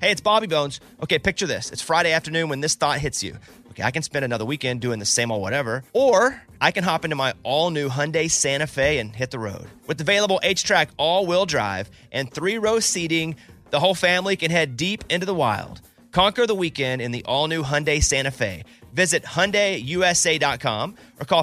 Hey, it's Bobby Bones. Okay, picture this. It's Friday afternoon when this thought hits you. Okay, I can spend another weekend doing the same old whatever, or I can hop into my all-new Hyundai Santa Fe and hit the road. With available H-Track all-wheel drive and 3-row seating, the whole family can head deep into the wild. Conquer the weekend in the all-new Hyundai Santa Fe. Visit HyundaiUSA.com or call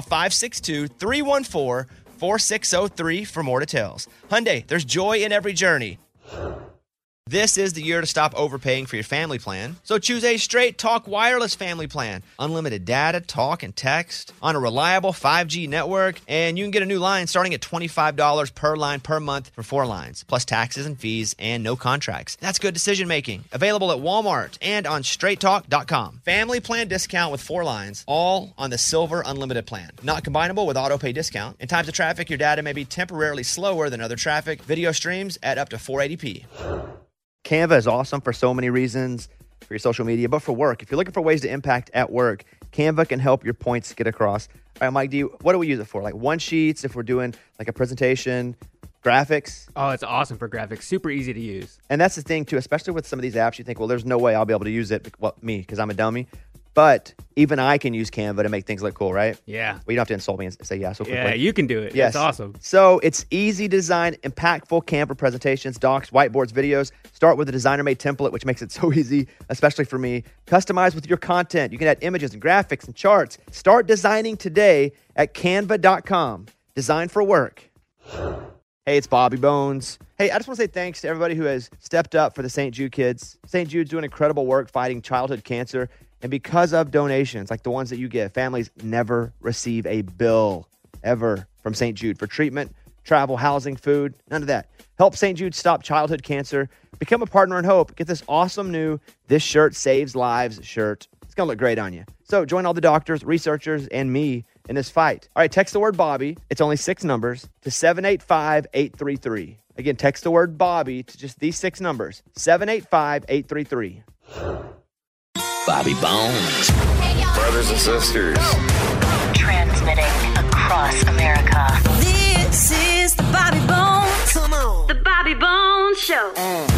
562-314-4603 for more details. Hyundai, there's joy in every journey. This is the year to stop overpaying for your family plan. So choose a Straight Talk Wireless family plan. Unlimited data, talk, and text on a reliable 5G network. And you can get a new line starting at $25 per line per month for 4 lines, plus taxes and fees and no contracts. That's good decision making. Available at Walmart and on straighttalk.com. Family plan discount with 4 lines, all on the Silver Unlimited plan. Not combinable with auto pay discount. In times of traffic, your data may be temporarily slower than other traffic. Video streams at up to 480p. Canva is awesome for so many reasons, for your social media, but for work. If you're looking for ways to impact at work, Canva can help your points get across. All right, Mike, what do we use it for? Like one-sheets, if we're doing like a presentation, graphics? Oh, it's awesome for graphics. Super easy to use. And that's the thing, too, especially with some of these apps, you think, well, there's no way I'll be able to use it. Well, me, because I'm a dummy. But even I can use Canva to make things look cool, right? Yeah. Well, you don't have to insult me and say yeah so quickly. Yeah, you can do it. Yes. It's awesome. So it's easy to design impactful Canva presentations, docs, whiteboards, videos. Start with a designer-made template, which makes it so easy, especially for me. Customize with your content. You can add images and graphics and charts. Start designing today at canva.com. Design for work. Hey, it's Bobby Bones. Hey, I just want to say thanks to everybody who has stepped up for the St. Jude kids. St. Jude's doing incredible work fighting childhood cancer. And because of donations like the ones that you give, families never receive a bill ever from St. Jude for treatment, travel, housing, food, none of that. Help St. Jude stop childhood cancer. Become a partner in hope. Get this awesome new This Shirt Saves Lives shirt. It's going to look great on you. So join all the doctors, researchers, and me in this fight. All right, text the word Bobby. It's only 6 numbers to 785-833. Again, text the word Bobby to just these 6 numbers, 785-833. Bobby Bones. Hey, Brothers and sisters. transmitting across America. This is the Bobby Bones. Come on. The Bobby Bones Show.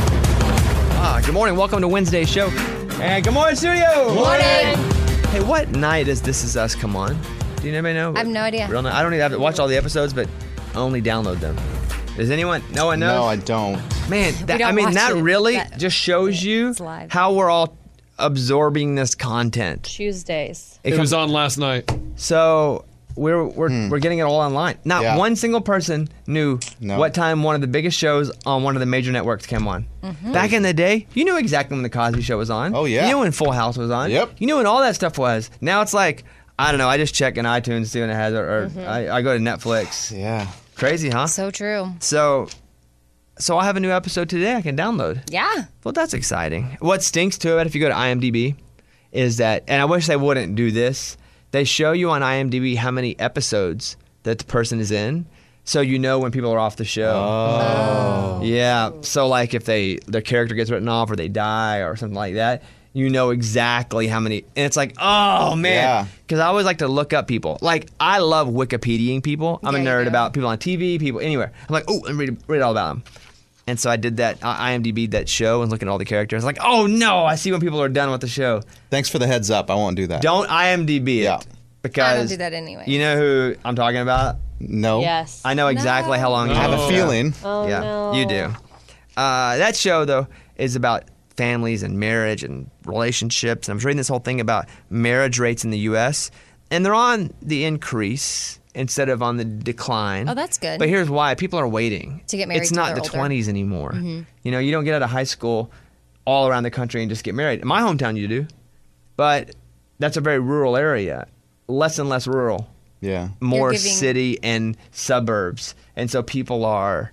Good morning. Welcome to Wednesday's show. And good morning, studio. Morning. Hey, what night does This Is Us come on? Do you anybody know? I have no idea. Real night? I don't even have to watch all the episodes, but only download them. Does anyone? No one knows? No, I don't. Man, that, don't I mean, watch that it. really That- just shows you It's live. how we're all absorbing this content. Tuesdays. It was on last night. So we're getting it all online. Not Yeah. one single person knew what time one of the biggest shows on one of the major networks came on. Back in the day, you knew exactly when the Cosby Show was on. Oh, yeah. You knew when Full House was on. Yep. You knew when all that stuff was. Now it's like, I don't know, I just check in iTunes to see when it has it, or I go to Netflix. Yeah. Crazy, huh? So true. So I'll have a new episode today I can download. Yeah. Well, that's exciting. What stinks to it, if you go to IMDb, is that, and I wish they wouldn't do this, they show you on IMDb how many episodes that the person is in, so you know when people are off the show. Oh. Yeah. So like if their character gets written off or they die or something like that, you know exactly how many. And it's like, oh, man. Yeah. Because I always like to look up people. Like, I love Wikipediaing people. I'm Yeah, a you nerd do. about people on TV, people anywhere. I'm like, oh, and read all about them. And so I did that, IMDb that show and looking at all the characters. Like, oh, no, I see when people are done with the show. Thanks for the heads up. I won't do that. Don't IMDb Yeah. it. Because I don't do that anyway. you know who I'm talking about? No. Yes. I know exactly how long you I have a Oh. feeling. Oh, yeah, no. you do. That show, though, is about families and marriage and relationships. And I was reading this whole thing about marriage rates in the U.S., and they're on the increase instead of on the decline. Oh, that's good. But here's why. People are waiting. To get married It's till not they're the older. 20s anymore. You know, you don't get out of high school all around the country and just get married. In my hometown, you do. But that's a very rural area. Less and less rural. Yeah. More giving- city and suburbs. And so people are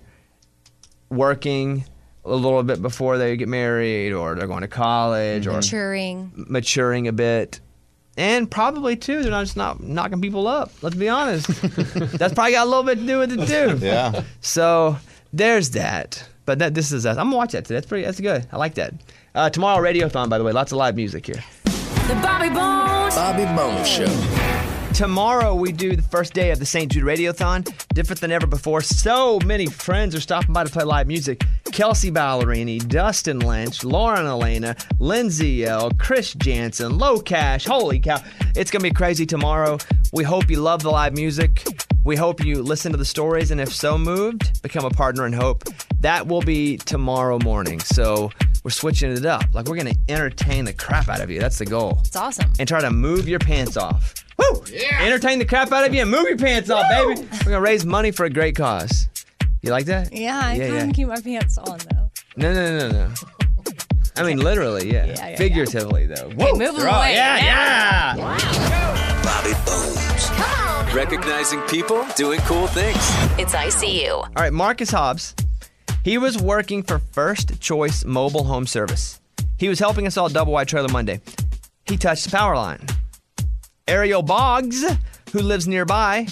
working a little bit before they get married, or they're going to college, or Maturing. maturing a bit. And probably, too, they're not just not knocking people up. Let's be honest. That's probably got a little bit to do with it, too. Yeah. So there's that. But This Is Us. I'm going to watch that today. That's good. I like that. Tomorrow, Radiothon, by the way. Lots of live music here. The Bobby Bones. Bobby Bones Show. Tomorrow, we do the first day of the St. Jude Radiothon. Different than ever before. So many friends are stopping by to play live music. Kelsey Ballerini, Dustin Lynch, Lauren Elena, Lindsay L, Chris Jansen, Low Cash. Holy cow. It's going to be crazy tomorrow. We hope you love the live music. We hope you listen to the stories, and if so moved, become a partner in hope. That will be tomorrow morning. So we're switching it up. Like, we're going to entertain the crap out of you. That's the goal. It's awesome. And try to move your pants off. Woo! Yeah. Entertain the crap out of you and move your pants off, baby. We're going to raise money for a great cause. You like that? Yeah, I can't keep my pants on, though. No. I mean, literally, yeah. Yeah. Figuratively, though. Okay, move them away. Yeah. Bobby Bones. Come on. Recognizing people doing cool things. It's ICU. All right, Marcus Hobbs. He was working for First Choice Mobile Home Service. He was helping us all double wide trailer Monday. He touched the power line. Ariel Boggs, who lives nearby,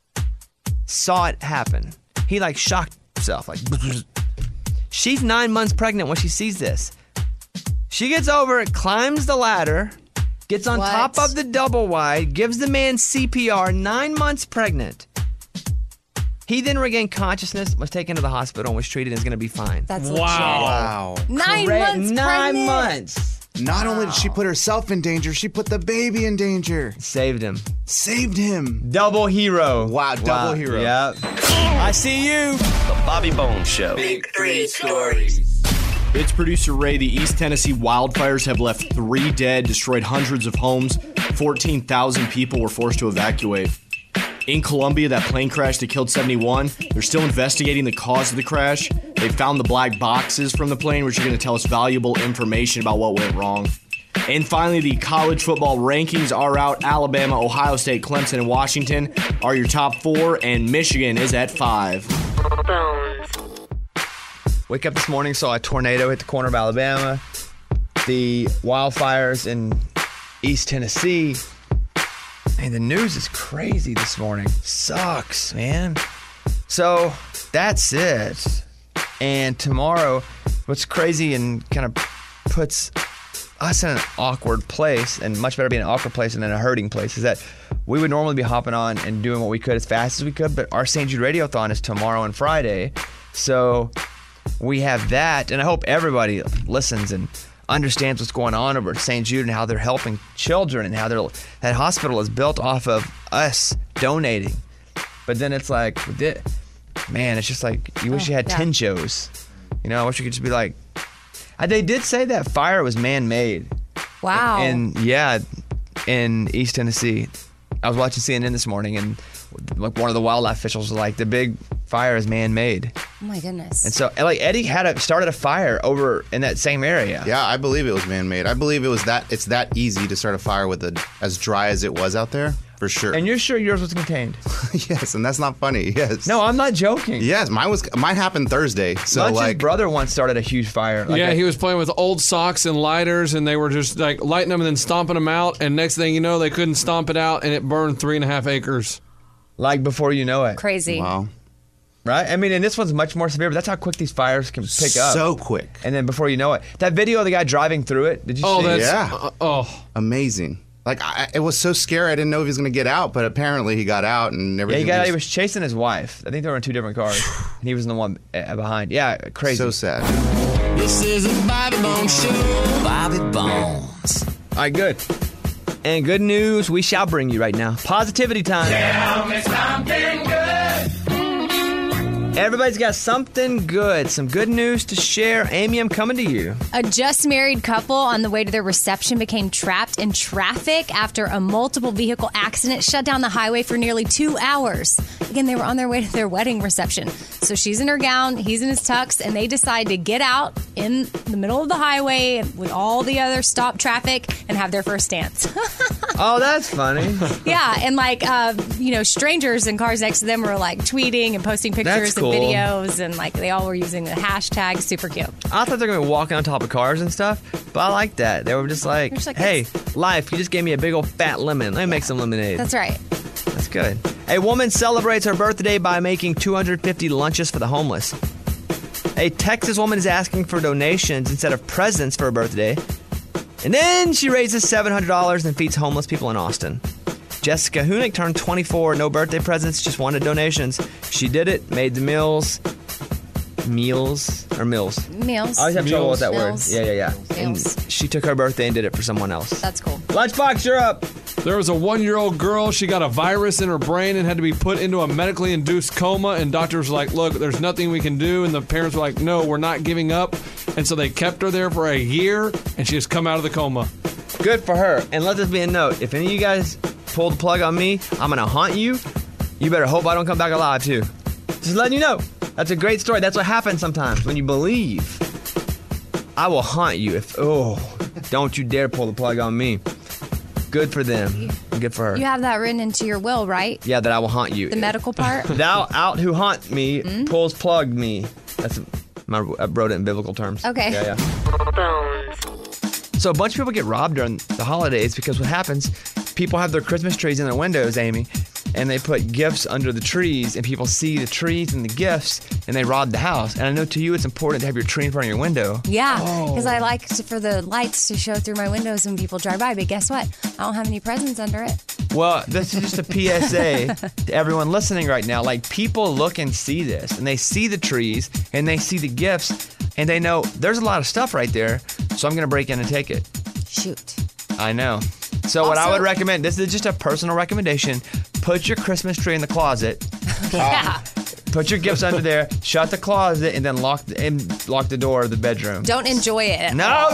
saw it happen. He shocked himself. She's 9 months pregnant when she sees this. She gets over it, climbs the ladder, gets on top of the double wide, gives the man CPR, 9 months pregnant. He then regained consciousness, was taken to the hospital, and was treated and is going to be fine. That's legit. Wow. 9 months 9 pregnant. months. Not only did she put herself in danger, she put the baby in danger. Saved him. Saved him. Double hero. Wow, double hero. Yep. I see you. The Bobby Bones Show. Big 3 stories. It's producer Ray. The East Tennessee wildfires have left 3 dead, destroyed hundreds of homes. 14,000 people were forced to evacuate. In Colombia, that plane crash that killed 71, they're still investigating the cause of the crash. They found the black boxes from the plane, which are going to tell us valuable information about what went wrong. And finally, the college football rankings are out. Alabama, Ohio State, Clemson, and Washington are your top 4, and Michigan is at 5. Bones. Wake up this morning, saw a tornado hit the corner of Alabama. The wildfires in East Tennessee. Man, the news is crazy this morning. Sucks, man. So that's it. And tomorrow, what's crazy and kind of puts us in an awkward place, and much better be in an awkward place than in a hurting place, is that we would normally be hopping on and doing what we could as fast as we could, but our St. Jude Radiothon is tomorrow and Friday. So we have that, and I hope everybody listens and understands what's going on over at St. Jude and how they're helping children and how that hospital is built off of us donating. But then it's like, man, it's just like, you wish you had 10 shows. You know, I wish you could just be like, they did say that fire was man-made. Wow. And in East Tennessee. I was watching CNN this morning, and one of the wildlife officials was like, the big fire is man-made. Oh my goodness. And so, Eddie started a fire over in that same area. Yeah, I believe it was man-made. I believe it's that easy to start a fire with as dry as it was out there, for sure. And you're sure yours was contained? Yes, and that's not funny. Yes. No, I'm not joking. Yes, mine happened Thursday. So Lunch's brother once started a huge fire. He was playing with old socks and lighters, and they were just lighting them and then stomping them out. And next thing you know, they couldn't stomp it out, and it burned 3.5 acres. Like before you know it. Crazy. Wow. Right? I mean, and this one's much more severe, but that's how quick these fires can pick up. So quick. And then before you know it. That video of the guy driving through it, did you see it? Yeah. Amazing. It was so scary. I didn't know if he was going to get out, but apparently he got out and everything. Yeah, he got out. He was chasing his wife. I think they were in 2 different cars. And he was in the one behind. Yeah, crazy. So sad. This is a Bobby Bones Show. Bobby Bones. All right, good. And good news we shall bring you right now. Positivity time. Tell me something good. Everybody's got something good, some good news to share. Amy, I'm coming to you. A just married couple on the way to their reception became trapped in traffic after a multiple vehicle accident shut down the highway for nearly 2 hours. Again, they were on their way to their wedding reception. So she's in her gown, he's in his tux, and they decide to get out in the middle of the highway with all the other stopped traffic and have their first dance. Oh, that's funny. Yeah, and strangers in cars next to them were tweeting and posting pictures That's cool. and videos, and they all were using the hashtag. Super cute. I thought they were going to be walking on top of cars and stuff, but I like that. They were just like, hey, life, you just gave me a big old fat lemon. Let me make some lemonade. That's right. That's good. A woman celebrates her birthday by making 250 lunches for the homeless. A Texas woman is asking for donations instead of presents for her birthday. And then she raises $700 and feeds homeless people in Austin. Jessica Hunick turned 24. No birthday presents, just wanted donations. She did it, made the meals. Meals or Mills? Meals. I always have trouble with that Mills. word. Yeah. Meals. And she took her birthday and did it for someone else. That's cool. Lunchbox, you're up. There was a 1-year-old girl. She got a virus in her brain and had to be put into a medically induced coma. And doctors were like, look, there's nothing we can do. And the parents were like, no, we're not giving up. And so they kept her there for a year, and she has come out of the coma. Good for her. And let this be a note. If any of you guys pull the plug on me, I'm going to haunt you. You better hope I don't come back alive, too. Just letting you know. That's a great story. That's what happens sometimes when you believe. I will haunt you if... Oh, don't you dare pull the plug on me. Good for them. Good for her. You have that written into your will, right? Yeah, that I will haunt you. The medical part? Thou out who haunt me, pulls plug me. That's I wrote it in biblical terms. Okay. Yeah. Bones. So a bunch of people get robbed during the holidays because what happens, people have their Christmas trees in their windows, Amy, and they put gifts under the trees, and people see the trees and the gifts, and they rob the house. And I know to you it's important to have your tree in front of your window. Yeah, because I like for the lights to show through my windows when people drive by. But guess what? I don't have any presents under it. Well, this is just a PSA to everyone listening right now. Like, people look and see this, and they see the trees, and they see the gifts, and they know there's a lot of stuff right there, so I'm going to break in and take it. Shoot. I know. So what I would recommend, this is just a personal recommendation, put your Christmas tree in the closet. Yeah. Put your gifts under there, shut the closet, and then lock the door of the bedroom. Don't enjoy it. No.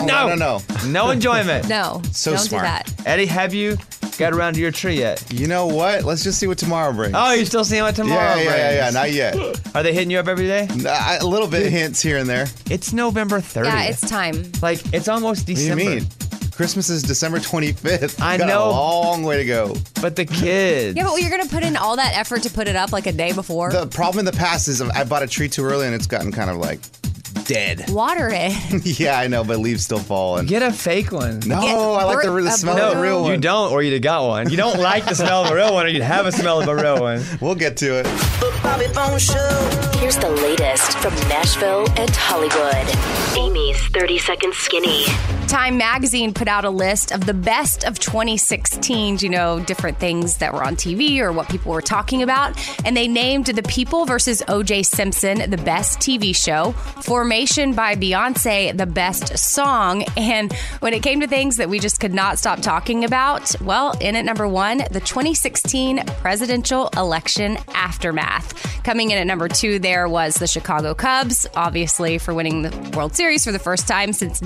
No enjoyment. No. So don't smart. do that. Eddie, have you got around to your tree yet? You know what? Let's just see what tomorrow brings. Oh, you're still seeing what tomorrow brings? Yeah, not yet. Are they hitting you up every day? A little bit hints here and there. It's November 30th. Yeah, it's time. Like, it's almost December. What do you mean? Christmas is December 25th. I Got know. a long way to go. But the kids. Yeah, but you're going to put in all that effort to put it up like a day before? The problem in the past is I bought a tree too early and it's gotten kind of like dead. Water it. Yeah, I know, but leaves still fall. And Get a fake one. no, I like the smell of the real one. You don't, or you'd got one. You don't like the smell of a real one, or you'd have a smell of a real one. We'll get to it. The Bobby Bones Show. Here's the latest from Nashville and Hollywood. Amy's 30-second skinny. Time magazine put out a list of the best of 2016, different things that were on TV or what people were talking about. And they named The People versus O.J. Simpson the best TV show, Formation by Beyonce the best song. And when it came to things that we just could not stop talking about, well, in at number one, the 2016 presidential election aftermath. Coming in at number two there was the Chicago Cubs, obviously for winning the World Series for the first time since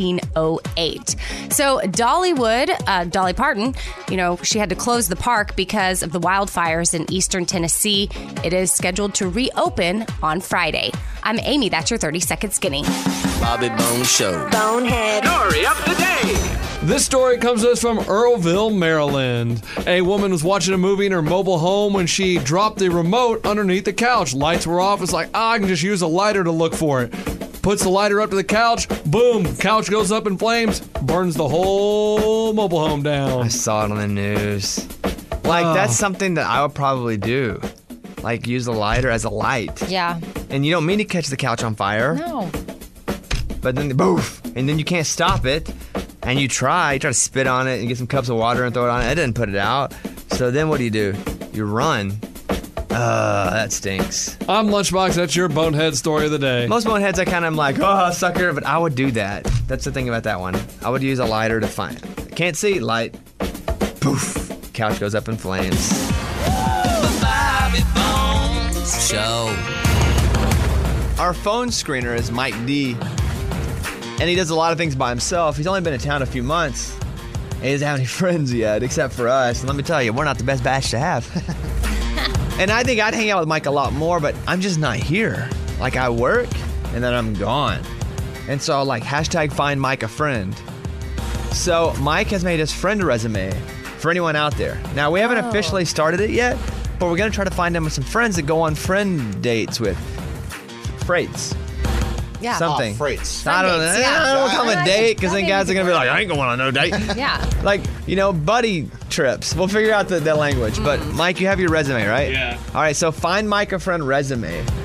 1908. So Dolly Parton, she had to close the park because of the wildfires in eastern Tennessee. It is scheduled to reopen on Friday. I'm Amy. That's your 30-second skinny. Bobby Bones Show. Bonehead. Story of the day. This story comes to us from Earlville, Maryland. A woman was watching a movie in her mobile home when she dropped the remote underneath the couch. Lights were off. It's like, I can just use a lighter to look for it. Puts the lighter up to the couch. Boom. Couch goes up in flames. Burns the whole mobile home down. I saw it on the news. That's something that I would probably do. Like, use the lighter as a light. Yeah. And you don't mean to catch the couch on fire. No. But then, boof. And then you can't stop it. And you try to spit on it and get some cups of water and throw it on it. It didn't put it out. So then what do? You run. That stinks. I'm Lunchbox. That's your bonehead story of the day. Most boneheads, I kind of am like, oh, sucker. But I would do that. That's the thing about that one. I would use a lighter to find it. Can't see, light. Poof. Couch goes up in flames. The Bobby Bones Show. Our phone screener is Mike D. And he does a lot of things by himself. He's only been in town a few months. And he doesn't have any friends yet, except for us. And let me tell you, we're not the best batch to have. And I think I'd hang out with Mike a lot more, but I'm just not here. Like, I work, and then I'm gone. And so, hashtag find Mike a friend. So Mike has made his friend resume for anyone out there. Now, we haven't officially started it yet, but we're going to try to find him with some friends that go on friend dates with. Freights. Yeah. Something. Freights. I don't know. Friend dates, yeah. I don't want to call them a date because then guys are going to be like, I ain't going on no date. Yeah. Buddy trips. We'll figure out the language. But Mike, you have your resume, right? Yeah. All right, so find Mike a friend resume.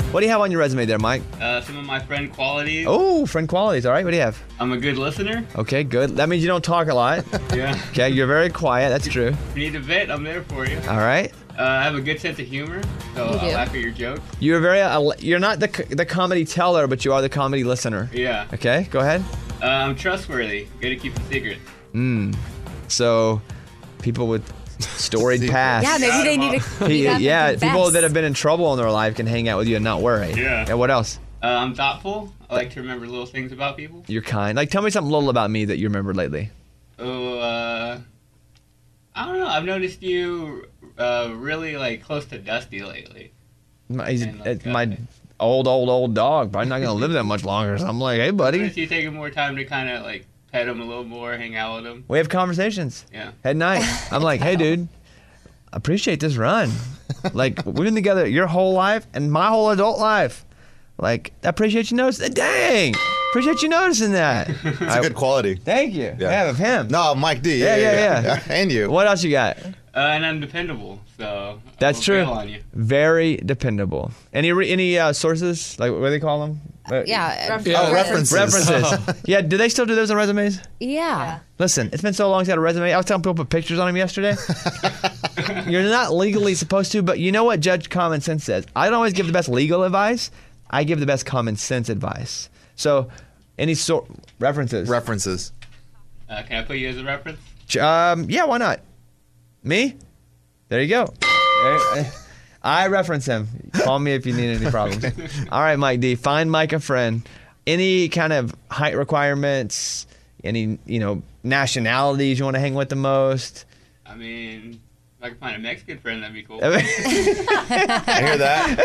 What do you have on your resume there, Mike? Some of my friend qualities. Oh, friend qualities. All right, what do you have? I'm a good listener. Okay, good. That means you don't talk a lot. Yeah. Okay, you're very quiet. That's true. If you need a bit, I'm there for you. All right. I have a good sense of humor, so I'll laugh at your jokes. You're you're not the comedy teller, but you are the comedy listener. Yeah. Okay, go ahead. I'm trustworthy. Good at keeping secrets. So, people with storied past. Yeah, maybe they need to. People that have been in trouble in their life can hang out with you and not worry. Yeah. And what else? I'm thoughtful. I like to remember little things about people. You're kind. Like, tell me something little about me that you remembered lately. Oh, I don't know. I've noticed you really like close to Dusty lately. My old dog. Probably not gonna live that much longer. So I'm like, hey, buddy. You taking more time to kind of like pet him a little more, hang out with him. We have conversations. Yeah. At night. I'm like, hey, dude, appreciate this run. Like, we've been together your whole life and my whole adult life. Like, I appreciate you noticing. Dang. Appreciate you noticing that. It's a good quality. Thank you. Yeah, of him. No, Mike D. Yeah. And you. What else you got? And I'm dependable, so That's I true. won't bail on you. Very dependable. Any sources? Like, what do they call them? References. Yeah, do they still do those on resumes? Yeah. Listen, it's been so long since I had a resume. I was telling people to put pictures on them yesterday. You're not legally supposed to, but you know what Judge Common Sense says? I don't always give the best legal advice. I give the best common sense advice. So, any references? References. Can I put you as a reference? Yeah, why not? Me? There you go. I reference him. Call me if you need any problems. All right, Mike D. Find Mike a friend. Any kind of height requirements? Any nationalities you want to hang with the most? I mean, if I can find a Mexican friend, that'd be cool. I hear that.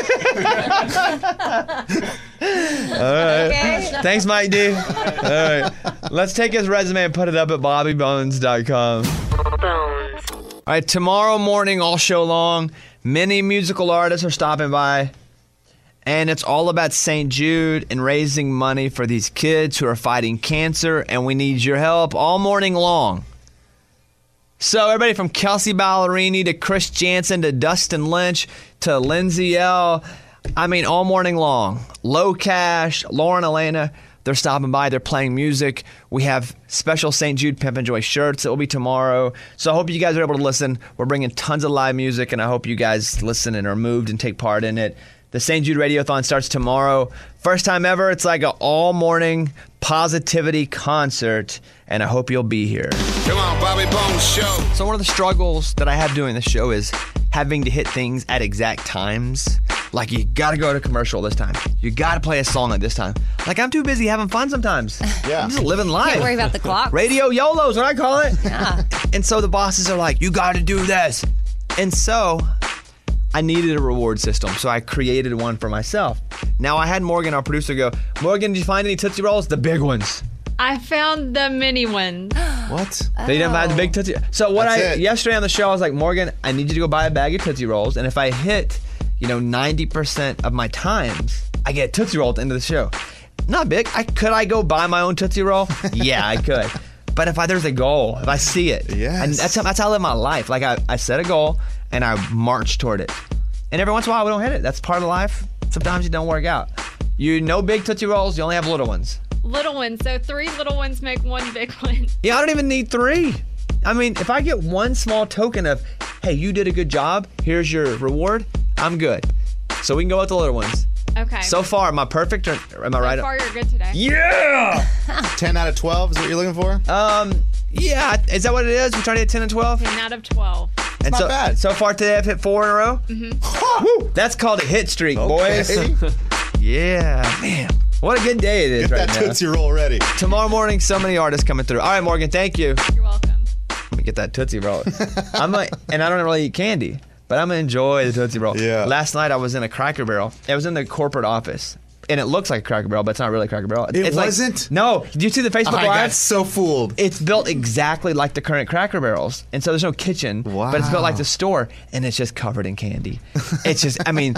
All right. Okay. Thanks, Mike D. All right. Let's take his resume and put it up at bobbybones.com. All right, tomorrow morning, all show long, many musical artists are stopping by, and it's all about St. Jude and raising money for these kids who are fighting cancer, and we need your help all morning long. So everybody from Kelsey Ballerini to Chris Jansen to Dustin Lynch to Lindsay L., I mean, all morning long. Low Cash, Lauren Elena, they're stopping by. They're playing music. We have special St. Jude Pimp and Joy shirts that will be tomorrow. So I hope you guys are able to listen. We're bringing tons of live music, and I hope you guys listen and are moved and take part in it. The St. Jude Radiothon starts tomorrow. First time ever. It's like an all-morning positivity concert, and I hope you'll be here. Come on, Bobby Bones Show. So one of the struggles that I have doing this show is having to hit things at exact times. Like, you gotta go to commercial this time. You gotta play a song at this time. Like, I'm too busy having fun sometimes. Yeah. I'm just living life. Can't worry about the clock. Radio YOLO is what I call it. Yeah. And so the bosses are like, you gotta do this. And so I needed a reward system, so I created one for myself. Now, I had Morgan, our producer, go, Morgan, did you find any Tootsie Rolls? The big ones. I found the mini ones. What? They didn't buy the big Tootsie. So yesterday on the show, I was like, Morgan, I need you to go buy a bag of Tootsie Rolls, and if I hit 90% of my times, I get Tootsie Roll at the end of the show. Not big. Could I go buy my own Tootsie Roll? Yeah, I could. But if there's a goal, if I see it, yes. And that's how I live my life. Like, I set a goal and I march toward it. And every once in a while, we don't hit it. That's part of life. Sometimes it don't work out. No big Tootsie Rolls. You only have little ones. Little ones. So 3 little ones make 1 big one. Yeah, I don't even need 3. I mean, if I get one small token of, hey, you did a good job, here's your reward, I'm good. So we can go with the little ones. Okay. So far, am I perfect or am I right? So far, you're good today. Yeah! 10 out of 12 is what you're looking for? Yeah. Is that what it is? We're trying to hit 10 and 12? 10 out of 12. And not bad. So far today, I've hit 4 in a row? Mm-hmm. Woo! That's called a hit streak, boys. Yeah, man. What a good day it is Get right that now. Tootsie Roll ready. Tomorrow morning, so many artists coming through. All right, Morgan, thank you. You're welcome. Let me get that Tootsie Roll. And I don't really eat candy, but I'm going to enjoy the Tootsie Roll. Yeah. Last night, I was in a Cracker Barrel. It was in the corporate office. And it looks like a Cracker Barrel, but it's not really a Cracker Barrel. It wasn't? No. Did you see the Facebook I Live? got so fooled. It's built exactly like the current Cracker Barrels. And so there's no kitchen, but it's built like the store, and it's just covered in candy. It's just,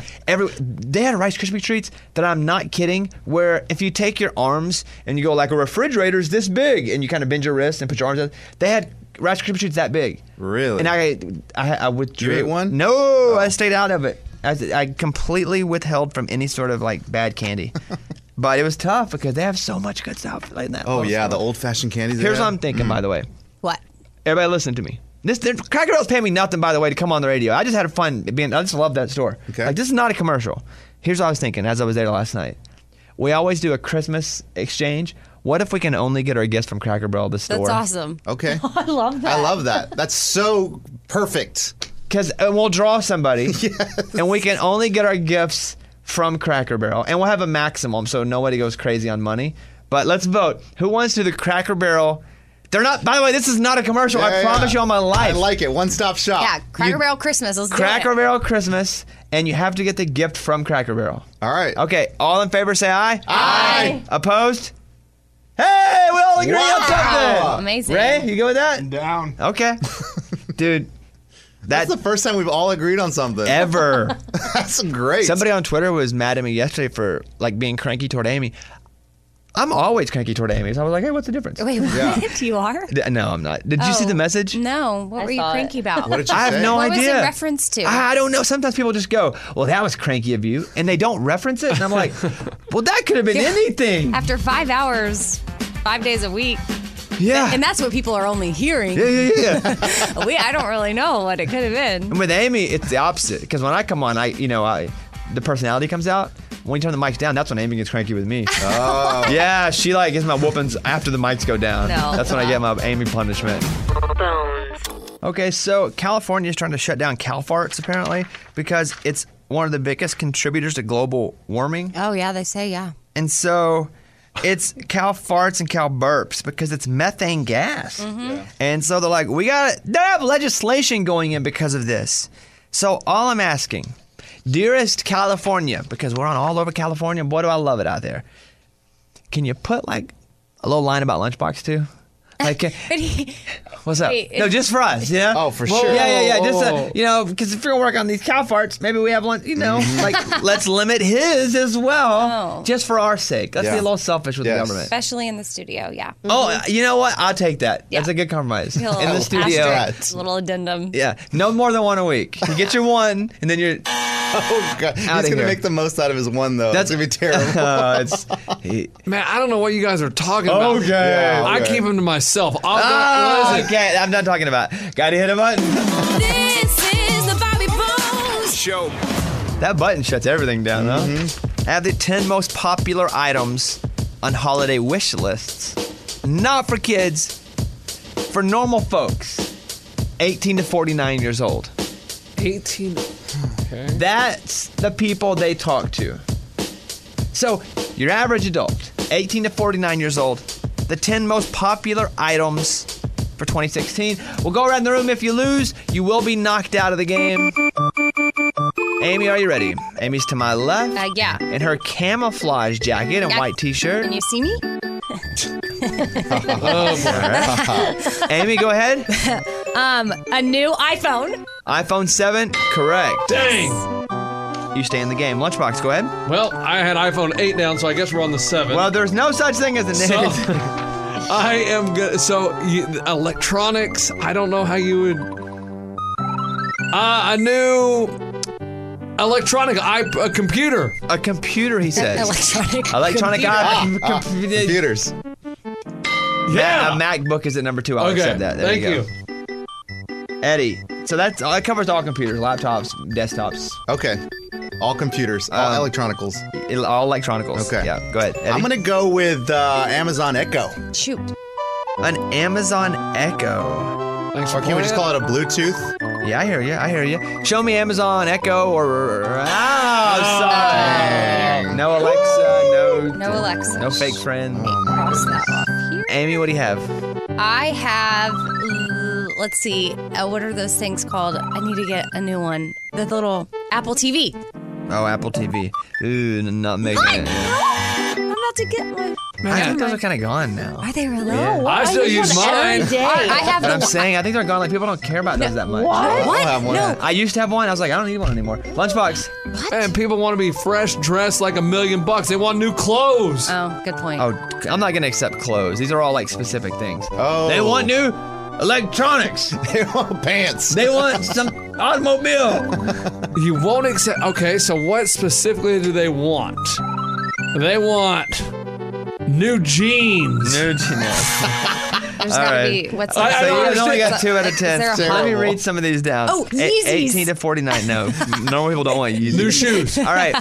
they had Rice Krispie treats that I'm not kidding, where if you take your arms and you go like a refrigerator's this big, and you kind of bend your wrist and put your arms out, they had Rice Krispie treats that big. Really? And I withdrew. You ate one? No, I stayed out of it. I completely withheld from any sort of like bad candy. But it was tough because they have so much good stuff like that. Oh yeah, the old-fashioned candies. Here's what I'm thinking, by the way. What? Everybody listen to me. Cracker Barrel's paying me nothing, by the way, to come on the radio. I just had fun I just love that store. Okay. Like, this is not a commercial. Here's what I was thinking as I was there last night. We always do a Christmas exchange. What if we can only get our gifts from Cracker Barrel, the store? That's awesome. Okay. I love that. I love that. That's so perfect. Because we'll draw somebody, and we can only get our gifts from Cracker Barrel. And we'll have a maximum so nobody goes crazy on money. But let's vote. Who wants to do the Cracker Barrel? They're not, by the way, this is not a commercial. I promise you on my life. I like it. One-stop shop. Yeah, Cracker Barrel Christmas. Let's do Cracker it. Barrel Christmas, and you have to get the gift from Cracker Barrel. All right. Okay, all in favor say aye. Aye. Opposed? Hey, we all agree on something. Amazing. Ray, you go with that? I'm down. Okay. Dude, That's the first time we've all agreed on something. ever. That's great. Somebody on Twitter was mad at me yesterday for like being cranky toward Amy. I'm always cranky toward Amy. So I was like, hey, what's the difference? Wait, what? Yeah. You are? No, I'm not. Did you see the message? No. What were you cranky about? What did you I have say? no What was idea. it reference to? I don't know. Sometimes people just go, well, that was cranky of you. And they don't reference it. And I'm like, well, that could have been anything. After 5 hours, 5 days a week. Yeah. And that's what people are only hearing. Yeah. I don't really know what it could have been. And with Amy, it's the opposite. Because when I come on, the personality comes out. When you turn the mics down, that's when Amy gets cranky with me. Oh. Yeah, she like gets my whoopings after the mics go down. No. That's when I get my Amy punishment. Okay, so California is trying to shut down cow farts apparently because it's one of the biggest contributors to global warming. Oh, yeah, they say, yeah. And so it's cow farts and cow burps because it's methane gas. And so they're like, they have legislation going in because of this. So all I'm asking, dearest California, because we're on all over California, boy, do I love it out there. Can you put like a little line about Lunchbox too? Like, what's up? Wait, no, just for us, yeah. Oh, for sure. Yeah. Just because if you're gonna work on these cow farts, maybe we have one. Like let's limit his as well, just for our sake. Let's be a little selfish with the government, especially in the studio. Yeah. Oh, you know what? I'll take that. That's a good compromise. In the studio, little addendum. Yeah, no more than one a week. You get your one, and then you're. Oh God, he's gonna make the most out of his one though. That's gonna be terrible. Man, I don't know what you guys are talking about. Okay. Yeah, I okay. keep him to myself. Okay, I'm done talking about. Gotta hit a button. This is the Bobby Bones Show. That button shuts everything down, though. I have the 10 most popular items on holiday wish lists. Not for kids, for normal folks, 18 to 49 years old. 18. Okay. That's the people they talk to. So, your average adult, 18 to 49 years old, the 10 most popular items for 2016. We'll go around the room. If you lose, you will be knocked out of the game. Amy, are you ready? Amy's to my left. Yeah. In her camouflage jacket and white t-shirt. Can you see me? Amy, go ahead. A new iPhone. iPhone 7, correct. Dang. You stay in the game. Lunchbox, go ahead. Well, I had iPhone 8 down, so I guess we're on the 7. Well, there's no such thing as a negative. I am good. So, electronics, I don't know how you would. A new electronic a computer. A computer, he says. Electronic computers. Yeah. A MacBook is at number 2. I'll accept that. There Thank you go. Eddie. So that covers all computers, laptops, desktops. Okay. All computers, all electronicals. All electronicals. Okay. Yeah, go ahead, Eddie. I'm going to go with Amazon Echo. Shoot. An Amazon Echo. Or can we just call it a Bluetooth? Yeah, I hear you. Show me Amazon Echo or... sorry. No Alexa, No Alexa. no fake friend. Cross that off here. Amy, what do you have? I have, let's see, what are those things called? I need to get a new one. The little Apple TV. Oh, Apple TV. Ooh, not making it. I'm about to get my... I think those are kind of gone now. Are they really? Yeah. I still use mine. I have But the I'm saying, I think they're gone. Like, people don't care about those that much. What? No. I used to have one. I was like, I don't need one anymore. Lunchbox. And people want to be fresh, dressed like $1 million. They want new clothes. Oh, good point. Oh, I'm not going to accept clothes. These are all like specific things. Oh. They want new electronics. They want pants. They want some automobile. You won't accept. Okay, so what specifically do they want? They want new jeans. New jeans. There's gotta be. What's So you only got 2 out of 10. Is there a Let me hole? read some of these down. Oh, Yeezys. 18 to 49. No, normal people don't want Yeezys. New shoes. All right,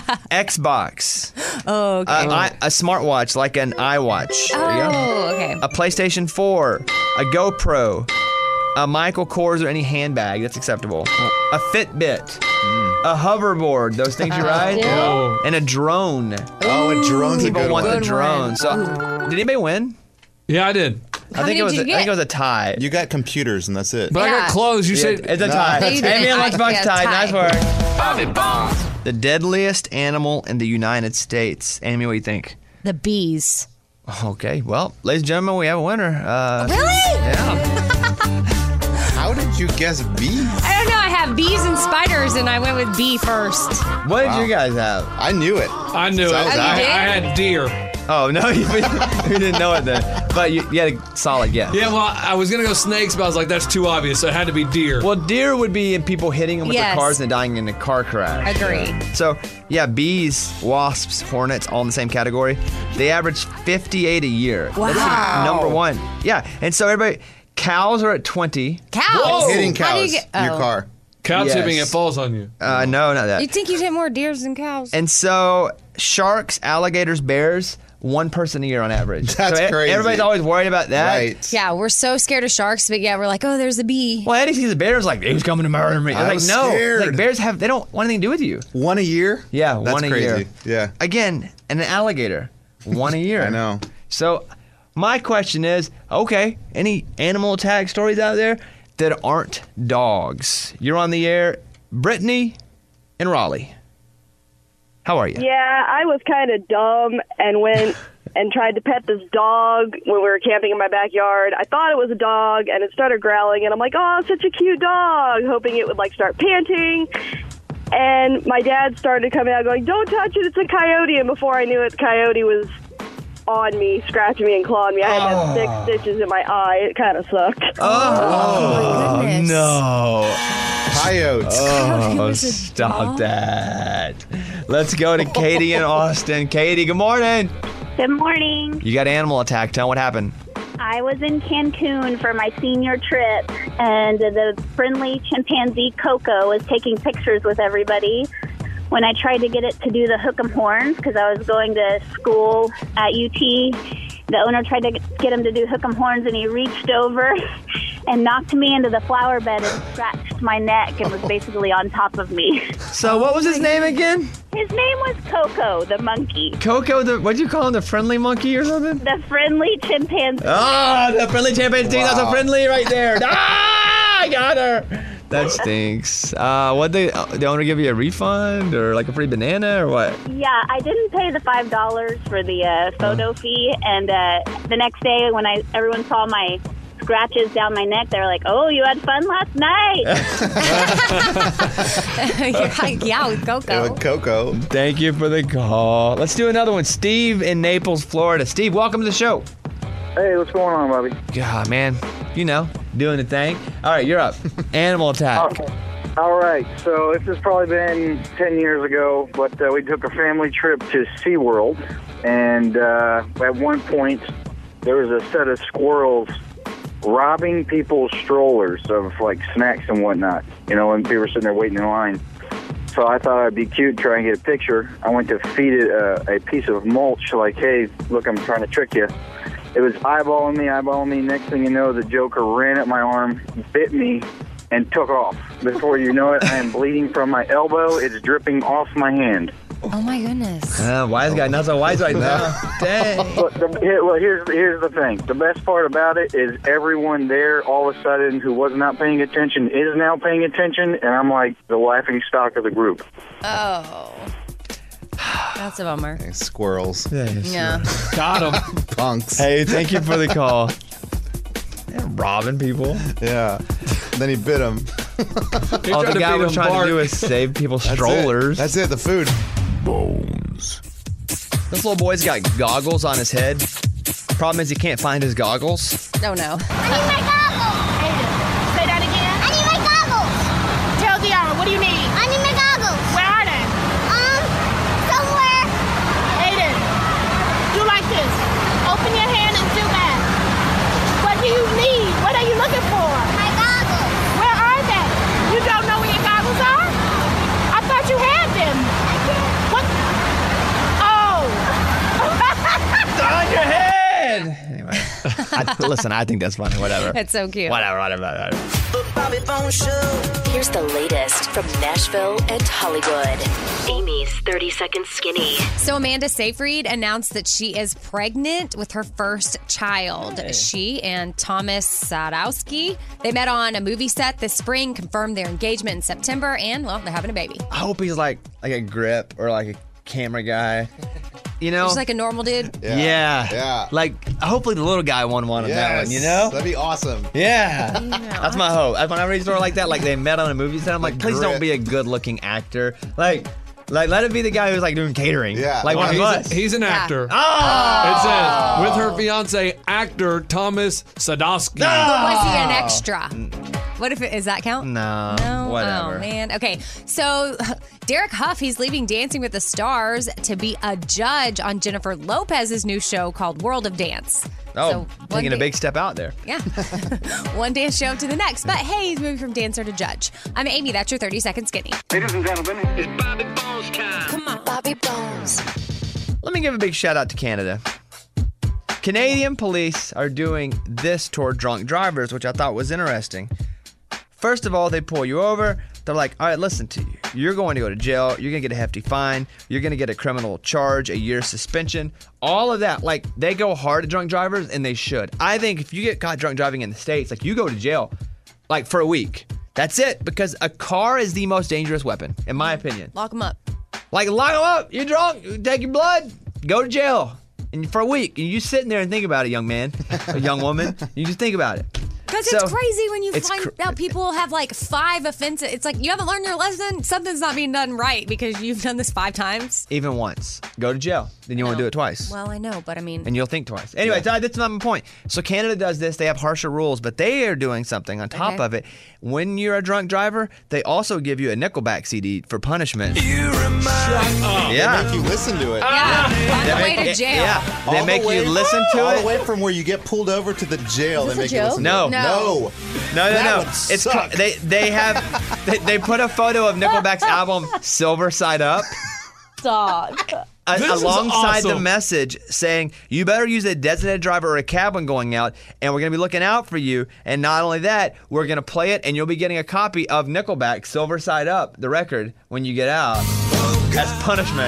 Xbox. Oh, okay. A smartwatch like an iWatch. There you go. Oh, okay. A PlayStation 4. A GoPro. A Michael Kors or any handbag. That's acceptable. A Fitbit. A hoverboard. Those things you ride. Oh. And a drone. Oh, a drone's a People good want one. the drone. So, did anybody win? Yeah, I did. I think it was a tie. You got computers, and that's it. But I got clothes. You said it's a tie. No, you didn't. Amy and Lunchbox tie. Nice work. Bobby Bones. The deadliest animal in the United States. Amy, what do you think? The bees. Okay, well, ladies and gentlemen, we have a winner. Really? Yeah. How did you guess B? I don't know. I have bees and spiders, and I went with bee first. What did you guys have? I knew it. I knew it. I had deer. Oh, no, you didn't know it then. But you had a solid guess. Yeah, well, I was going to go snakes, but I was like, that's too obvious. So it had to be deer. Well, deer would be in people hitting them with their Yes. cars and dying in a car crash. Agreed. So, yeah, bees, wasps, hornets, all in the same category. They average 58 a year. Wow. That's number one. Yeah, and so everybody, cows are at 20. Cows. Whoa. Hitting How do cows. you get, Your car. Cow Yes. tipping, it falls on you. No, not that. You'd think you'd hit more deers than cows. And so, sharks, alligators, bears, one person a year on average. That's so crazy. Everybody's always worried about that. Right. Yeah, we're so scared of sharks, but yeah, we're like, oh, there's a bee. Well, Eddie sees a bear, is like, he's coming to murder me. I Like, was no. scared. Like, bears they don't want anything to do with you. One a year? Yeah, That's one a crazy. year. Yeah. Again, and an alligator, one a year. I know. So, my question is, okay, any animal attack stories out there that aren't dogs? You're on the air, Brittany and Raleigh. How are you? Yeah, I was kind of dumb and went and tried to pet this dog when we were camping in my backyard. I thought it was a dog, and it started growling, and I'm like, oh, such a cute dog, hoping it would, like, start panting. And my dad started coming out going, don't touch it, it's a coyote. And before I knew it, the coyote was on me, scratching me and clawing me. I had to have 6 stitches in my eye. It kind of sucked. Oh, my goodness. No. Coyotes. Oh, stop that. Let's go to Katie in Austin. Katie, good morning. Good morning. You got animal attack. Tell me what happened. I was in Cancun for my senior trip, and the friendly chimpanzee Coco was taking pictures with everybody. When I tried to get it to do the hook 'em horns, because I was going to school at UT, the owner tried to get him to do hook 'em horns, and he reached over and knocked me into the flower bed and scratched my neck and was basically on top of me. So what was his name again? His name was Coco, the monkey. Coco, what'd you call him? The friendly monkey or something? The friendly chimpanzee. Ah, the friendly chimpanzee. Wow. That's a friendly right there. Ah, I got her. That stinks. What the owner give you a refund or like a free banana or what? Yeah, I didn't pay the $5 for the photo fee, and the next day when everyone saw my scratches down my neck, they were like, "Oh, you had fun last night." Yeah, with Coco. With Coco. Thank you for the call. Let's do another one. Steve in Naples, Florida. Steve, welcome to the show. Hey, what's going on, Bobby? God, man. You know, doing the thing. All right, you're up. Animal attack. Okay. All right, so this has probably been 10 years ago, but we took a family trip to SeaWorld, and at one point, there was a set of squirrels robbing people's strollers of, like, snacks and whatnot, you know, and people were sitting there waiting in line. So I thought I'd be cute, try and get a picture. I went to feed it a piece of mulch, like, hey, look, I'm trying to trick you. It was eyeballing me. Next thing you know, the joker ran at my arm, bit me, and took off. Before you know it, I am bleeding from my elbow. It's dripping off my hand. Oh, my goodness. Wise guy, not so wise right now. Dang. Well, here's the thing. The best part about it is everyone there, all of a sudden, who was not paying attention, is now paying attention, and I'm like the laughing stock of the group. Oh. That's a bummer. Hey, squirrels. Yeah. Got him. Punks. Hey, thank you for the call. Yeah, robbing people. Yeah. Then he bit him. All the guy was trying to do is save people's strollers. That's it, the food. Bones. This little boy's got goggles on his head. Problem is he can't find his goggles. Oh, no. I need my goggles. Say that again. I need my goggles. Tell the What do you need? I need my goggles. Where are they? Somewhere. Aiden, do like this. Open your hand and do that. What do you need? What are you looking for? My goggles. Where are they? You don't know where your goggles are? I thought you had them. I did. What? Oh. On your head! Anyway. Listen, I think that's funny. Whatever. It's so cute. Whatever. The Bobby Bones Show. Here's the latest from Nashville and Hollywood. Amy's 30 Second Skinny. So Amanda Seyfried announced that she is pregnant with her first child. She and Thomas Sadowski, they met on a movie set this spring, confirmed their engagement in September, and, well, they're having a baby. I hope he's like a grip or like a camera guy. You know? Just like a normal dude. Yeah. Like, hopefully the little guy won one on that one, you know? That'd be awesome. Yeah. That's my hope. When I read a story like that, like they met on a movie set, I'm like, please don't be a good-looking actor. Like, let it be the guy who's like doing catering. Yeah. Like one of us. He's an actor. Oh! It says, with her fiance, actor Thomas Sadowski. But was he an extra? What if is that count? No. Whatever. Oh, man. Okay. So Derek Huff, he's leaving Dancing with the Stars to be a judge on Jennifer Lopez's new show called World of Dance. Oh, So taking a big step out there. Yeah. One dance show to the next. But hey, he's moving from dancer to judge. I'm Amy. That's your 30 Second Skinny. Ladies and gentlemen, it's Bobby Bones time. Come on. Bobby Bones. Let me give a big shout out to Canada. Canadian police are doing this toward drunk drivers, which I thought was interesting. First of all, they pull you over. They're like, all right, listen to you. You're going to go to jail. You're going to get a hefty fine. You're going to get a criminal charge, a year's suspension, all of that. Like, they go hard at drunk drivers, and they should. I think if you get caught drunk driving in the States, like, you go to jail, like, for a week. That's it, because a car is the most dangerous weapon, in my opinion. Lock them up. Like, lock them up. You're drunk. Take your blood. Go to jail. And for a week. And you sitting there and think about it, young man, a young woman. You just think about it. Because it's crazy when you find out people have like 5 offenses. It's like, you haven't learned your lesson. Something's not being done right because you've done this 5 times. Even once. Go to jail. Then you want to do it twice. Well, I know, but I mean. And you'll think twice. Anyway, that's not my point. So Canada does this. They have harsher rules, but they are doing something on top of it. When you're a drunk driver, they also give you a Nickelback CD for punishment. You remind me. Yeah. They make you listen to it. Yeah. On the way to jail. Yeah. They make you listen to it. All the way from where you get pulled over to the jail. They make you listen to it. No. It's they put a photo of Nickelback's album Silver Side Up. Stop. Alongside the message saying, you better use a designated driver or a cab when going out, and we're going to be looking out for you. And not only that, we're going to play it, and you'll be getting a copy of Nickelback, Silver Side Up, the record, when you get out. As punishment.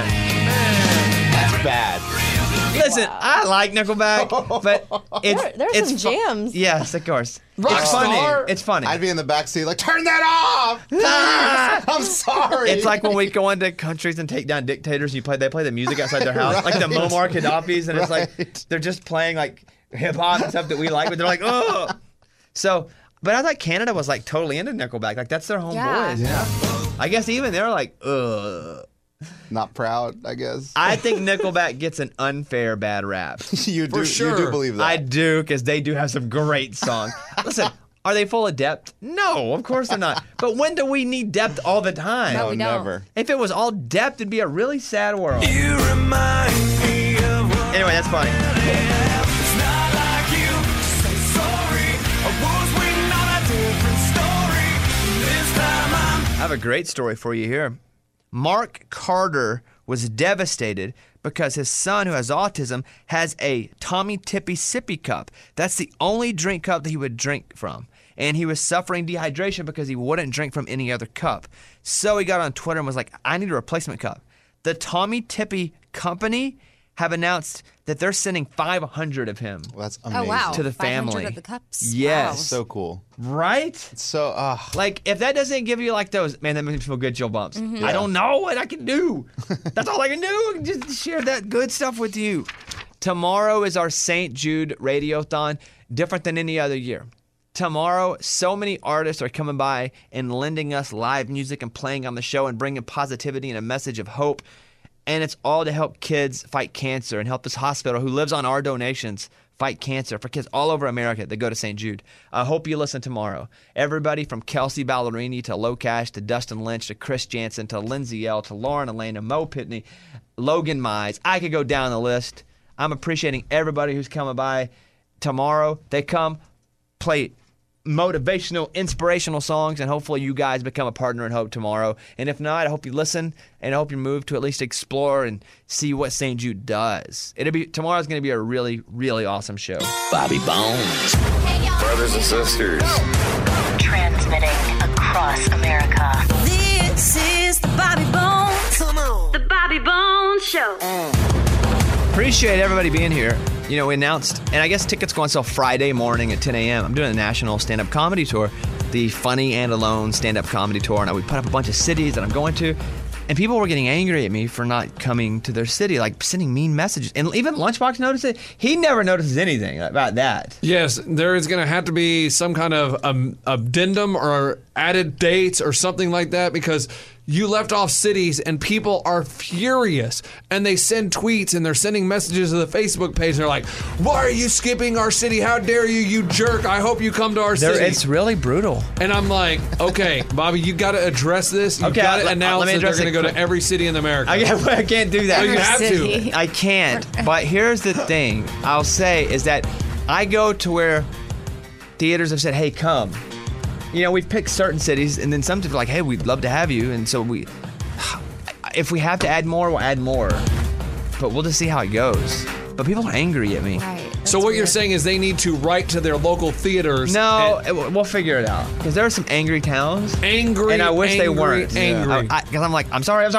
That's bad. Listen, I like Nickelback, but there's some jams. Yes, of course. It's funny. It's funny. I'd be in the backseat like, turn that off! I'm sorry. It's like when we go into countries and take down dictators, they play the music outside their house, like the Muammar Gaddafis, and it's like they're just playing like hip hop and stuff that we like, but they're like, oh. So, but I thought Canada was like totally into Nickelback, like that's their home boys. Yeah. I guess even they're like, ugh. Not proud, I guess. I think Nickelback gets an unfair bad rap. You do believe that. I do, because they do have some great songs. Listen, are they full of depth? No, of course they're not. But when do we need depth all the time? No, we don't. Never. If it was all depth, it'd be a really sad world. You remind me of what Anyway, that's funny. it's not like you say sorry. I was waiting on a different story. This time I have a great story for you here. Mark Carter was devastated because his son, who has autism, has a Tommy Tippy sippy cup. That's the only drink cup that he would drink from. And he was suffering dehydration because he wouldn't drink from any other cup. So he got on Twitter and was like, I need a replacement cup. The Tommy Tippy company have announced that they're sending 500 of him. Well, that's amazing. Oh, wow. To the 500 family. of the cups? Yes. Wow. So cool. Right? It's so, like, if that doesn't give you like those, man, that makes me feel good, chill bumps. Mm-hmm. I don't know what I can do. That's all I can do. I can just share that good stuff with you. Tomorrow is our St. Jude Radiothon, different than any other year. Tomorrow, so many artists are coming by and lending us live music and playing on the show and bringing positivity and a message of hope. And it's all to help kids fight cancer and help this hospital who lives on our donations fight cancer for kids all over America that go to St. Jude. I hope you listen tomorrow. Everybody from Kelsey Ballerini to Locash to Dustin Lynch to Chris Jansen to Lindsay L. to Lauren Elena, Mo Pitney, Logan Mize. I could go down the list. I'm appreciating everybody who's coming by tomorrow. They come, play motivational, inspirational songs, and hopefully you guys become a partner in hope tomorrow. And if not, I hope you listen, and I hope you move to at least explore and see what St. Jude does. Tomorrow's going to be a really, really awesome show. Bobby Bones. Brothers and sisters. Transmitting across America. This is the Bobby Bones. Come on. The Bobby Bones Show. Appreciate everybody being here. You know, we announced, and I guess tickets go on sale Friday morning at 10 a.m. I'm doing a national stand-up comedy tour, the Funny and Alone stand-up comedy tour, and we put up a bunch of cities that I'm going to, and people were getting angry at me for not coming to their city, like sending mean messages. And even Lunchbox noticed it. He never notices anything about that. Yes, there is going to have to be some kind of addendum or added dates or something like that, because you left off cities and people are furious, and they send tweets and they're sending messages to the Facebook page. They're like, why are you skipping our city? How dare you, you jerk. I hope you come to our city. It's really brutal. And I'm like, okay, Bobby, you got to address this. You got to announce that they're going to go to every city in America. I can't do that. Oh, you have to. I can't. But here's the thing I'll say is that I go to where theaters have said, hey, come. You know, we've picked certain cities, and then some people are like, hey, we'd love to have you. And so if we have to add more, we'll add more. But we'll just see how it goes. But people are angry at me. Right. So what you're saying is they need to write to their local theaters. No, we'll figure it out. Because there are some angry towns. Angry, and I wish they weren't. Angry. Because I'm like, I'm sorry.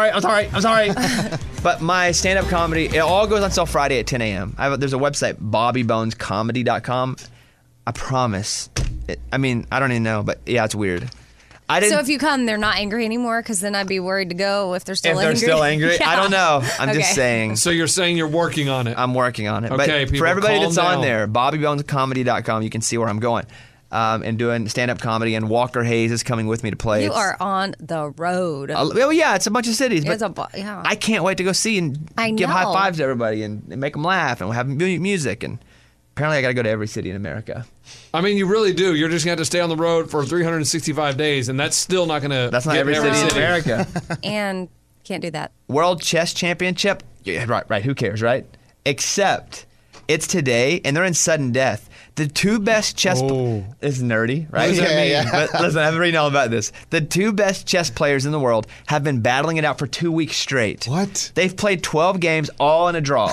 But my stand-up comedy, it all goes on sale Friday at 10 a.m. There's a website, BobbyBonesComedy.com. I promise. I don't even know, but yeah, it's weird. So if you come, they're not angry anymore? Because then I'd be worried to go if they're still angry. If they're still angry? Yeah. I don't know. I'm just saying. So you're saying you're working on it? I'm working on it. Okay, but people, for everybody that's calm on there, BobbyBonesComedy.com, you can see where I'm going. And doing stand-up comedy, and Walker Hayes is coming with me to play. You are on the road. Well, yeah, it's a bunch of cities. But yeah. I can't wait to go see and give high fives to everybody and make them laugh, and we'll have music. And apparently I got to go to every city in America. I mean, you really do. You're just going to have to stay on the road for 365 days, and that's still not going to. That's not every city in America. And can't do that. World Chess Championship. Yeah, right. Who cares, right? Except it's today, and they're in sudden death. The two best chess. It's nerdy, right? What does that mean? Yeah. But listen, I've been reading all about this. The two best chess players in the world have been battling it out for 2 weeks straight. What? They've played 12 games, all in a draw.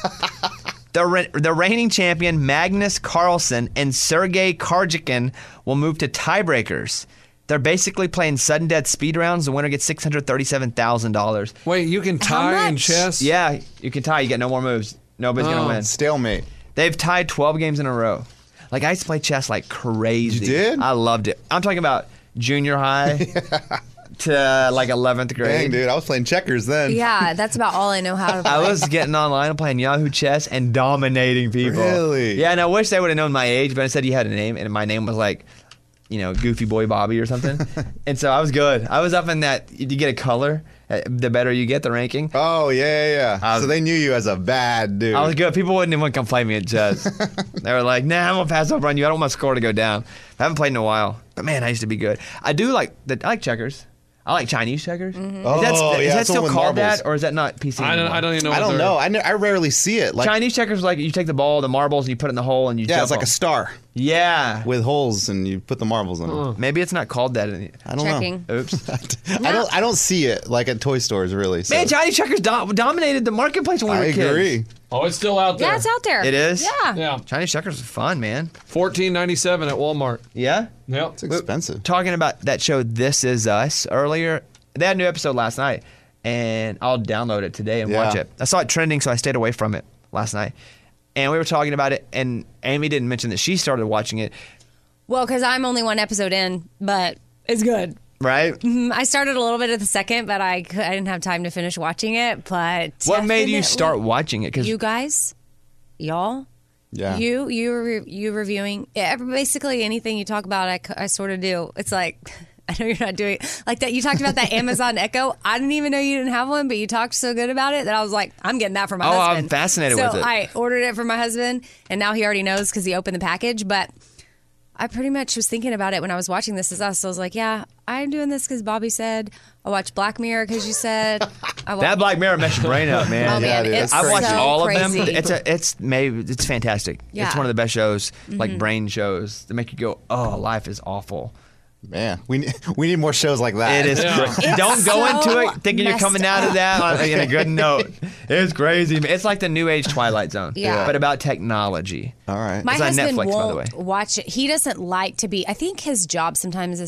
The reigning champion Magnus Carlsen and Sergei Karjakin will move to tiebreakers. They're basically playing sudden death speed rounds. The winner gets $637,000. Wait, you can tie in chess? Yeah, you can tie. You get no more moves. Nobody's going to win. Stalemate. They've tied 12 games in a row. Like, I used to play chess like crazy. You did? I loved it. I'm talking about junior high to like 11th grade. Dang, dude, I was playing checkers then. Yeah, that's about all I know how to play. I was getting online and playing Yahoo Chess and dominating people. Really? Yeah, and I wish they would have known my age, but instead you had a name, and my name was like, Goofy Boy Bobby or something. And so I was good. I was up in that, you get a color. The better you get, the ranking. Oh, yeah. So they knew you as a bad dude. I was good. People wouldn't even come play me at chess. They were like, nah, I'm going to pass over on you. I don't want my score to go down. I haven't played in a while. But, man, I used to be good. I like checkers. I like Chinese checkers. Mm-hmm. Is that still called that, or is that not PC anymore? I don't even know. I don't know. I rarely see it. Like Chinese checkers, like you take the ball, the marbles, and you put it in the hole, and you jump it's like a star. Yeah. With holes, and you put the marbles in it. Maybe it's not called that. I don't know. Oops. I don't see it like at toy stores, really. So. Man, Chinese checkers dominated the marketplace when we were kids. I agree. Oh, it's still out there. Yeah, it's out there. It is? Yeah. Chinese checkers are fun, man. $14.97 at Walmart. Yeah? Yep. It's expensive. Talking about that show This Is Us earlier, they had a new episode last night, and I'll download it today and watch it. I saw it trending, so I stayed away from it last night. And we were talking about it, and Amy didn't mention that she started watching it. Well, because I'm only one episode in, but it's good. Right? I started a little bit at the second, but I didn't have time to finish watching it. But what made you start watching it? You guys, y'all, you reviewing basically anything you talk about. I sort of do. It's like I know you're not doing like that. You talked about that Amazon Echo. I didn't even know you didn't have one, but you talked so good about it that I was like, I'm getting that for my husband. I'm fascinated so with it. I ordered it for my husband, and now he already knows because he opened the package. But I pretty much was thinking about it when I was watching This Is Us. So I was like, yeah, I'm doing this because Bobby said. I watched Black Mirror because you said. That Black Mirror messed your brain up, man. Oh, man, it's I watched so all crazy. of them. It's fantastic. Yeah. It's one of the best shows, like Mhm. brain shows, that make you go, oh, life is awful. Man, we need more shows like that. It is. It's Don't go so into it thinking you're coming out of that on a good note. It's crazy. It's like the new age Twilight Zone, Yeah. but about technology. All right. My it's on husband Netflix, by the way. won't watch it. He doesn't like to be. I think his job sometimes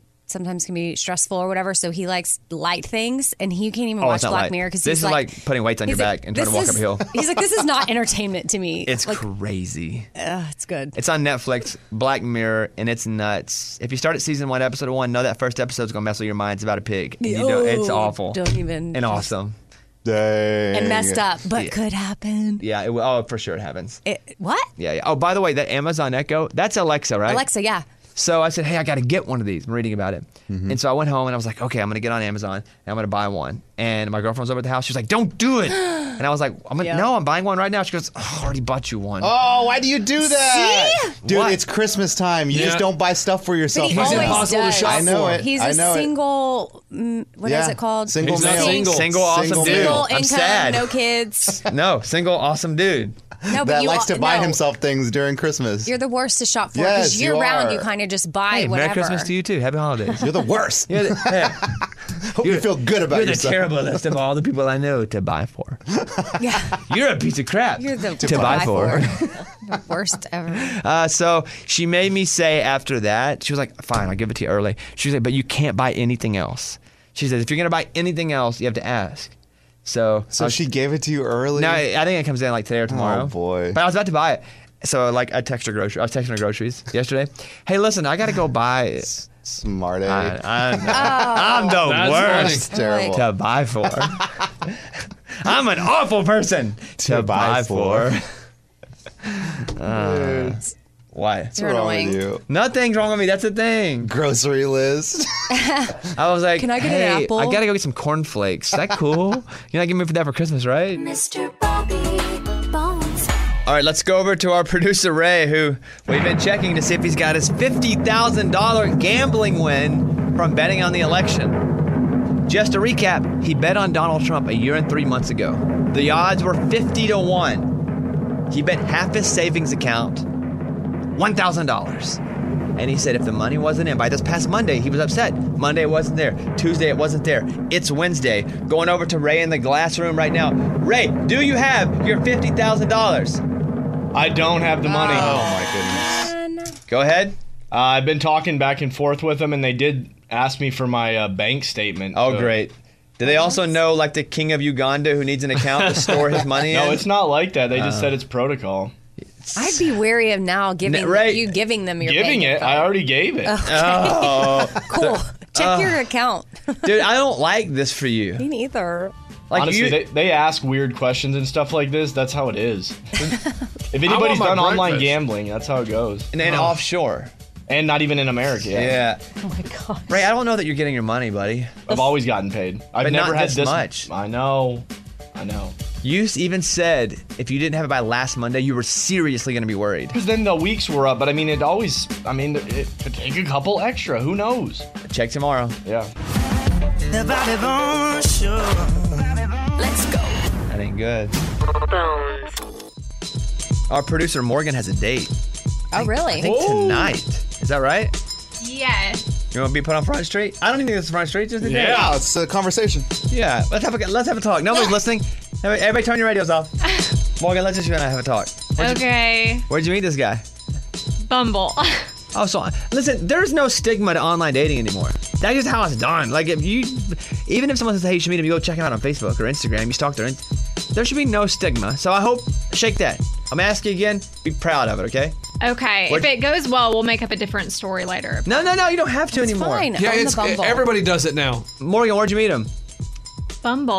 can be stressful or whatever. So he likes light things, and he can't even Oh, watch it's not Black light. Mirror because This is like putting weights on your he's like, back and trying to "This walk up a hill. He's like, this is not entertainment to me. It's like, crazy. it's good. It's on Netflix, Black Mirror, and it's nuts. If you start at season 1, episode 1, know that first episode's gonna mess with your mind. It's about a pig. And it's awful. Don't even. And awesome. Dang. And messed up, but Yeah. could happen. Yeah. Oh, for sure it happens. What? Yeah. Oh, by the way, that Amazon Echo, that's Alexa, right? Alexa, yeah. So I said, hey, I got to get one of these. I'm reading about it. Mm-hmm. And so I went home and I was like, okay, I'm going to get on Amazon and I'm going to buy one. And my girlfriend was over at the house. She was like, don't do it. And I was like, no, I'm buying one right now. She goes, oh, I already bought you one. Oh, why do you do that? See? Dude, What? it's Christmas time. You Yeah. just don't buy stuff for yourself. But he always does. I know it. He's I a know single. What is Yeah. it called? Single He's not male. single. Single awesome Single dude. male. Single I'm income, sad. no kids. No, single awesome dude. No, but That you likes to buy no. himself things during Christmas. You're the worst to shop for Yes, because you year round are. you kind of just buy Hey, whatever. Merry Christmas to you too. Happy holidays. You're the worst. You're the, hey, Hope you feel good about you're the yourself. terriblest of all the people I know to buy for. Yeah, You're a piece of crap you're the to buy for. the worst ever. So she made me say after that, she was like, fine, I'll give it to you early. She was like, but you can't buy anything else. She said, if you're going to buy anything else, you have to ask. So she gave it to you early? No, I think it comes in like today or tomorrow. Oh, boy. But I was about to buy it. So like I was texting her groceries yesterday. Hey, listen, I got to go buy. Smart I'm the That's worst funny. Terrible. to buy for. I'm an awful person to buy for. Why? What's wrong with you? Nothing's wrong with me. That's the thing. Grocery list. I was like, Can I get an hey, apple? I gotta go get some cornflakes. Is that cool? You're not giving me for that for Christmas, right? Mr. Bobby Bones. All right, let's go over to our producer Ray, who we've been checking to see if he's got his $50,000 gambling win from betting on the election. Just to recap, he bet on Donald Trump a year and 3 months ago. The odds were 50-1. He bet half his savings account, $1,000. And he said if the money wasn't in by this past Monday, he was upset. Monday it wasn't there. Tuesday it wasn't there. It's Wednesday. Going over to Ray in the glass room right now. Ray, do you have your $50,000? I don't have the money. Oh, my goodness. Go ahead. I've been talking back and forth with them, and they did ask me for my bank statement. Oh, so- great. Do they also know, like, the king of Uganda who needs an account to store his money in? No, it's not like that. They just said it's protocol. I'd be wary of now giving Right. you giving them your Giving bank it, info. I already gave it. Oh. Cool. Check your account. Dude, I don't like this for you. Me neither. Like Honestly, they ask weird questions and stuff like this. That's how it is. If anybody's I want my done online breakfast. gambling, that's how it goes. and offshore. And not even in America. Yeah. Oh my god. Ray, I don't know that you're getting your money, buddy. I've always gotten paid. I've But never not had this this much. I know. You even said if you didn't have it by last Monday, you were seriously going to be worried. Because then the weeks were up, but I mean, it could take a couple extra. Who knows? Check tomorrow. Yeah. The Bobby Bones Show. Let's go. That ain't good. Bones. Our producer Morgan has a date. Oh really? I think tonight. Is that right? Yeah. You want to be put on Front Street? I don't even think it's Front Street. Just a date. Yeah, it's a conversation. Yeah. Let's have a talk. Nobody's listening. Everybody turn your radios off. Morgan, let's just you and I have a talk. Where'd you meet this guy? Bumble. Oh, so listen, there's no stigma to online dating anymore. That's just how it's done. Like even if someone says, hey, you should meet him, you go check him out on Facebook or Instagram, you stalk there should be no stigma. So I hope, shake that. I'm gonna ask you again, be proud of it, okay? Okay. If it goes well, we'll make up a different story later. No, you don't have to anymore. Fine. Yeah, on the Bumble. everybody does it now. Morgan, where'd you meet him? Bumble.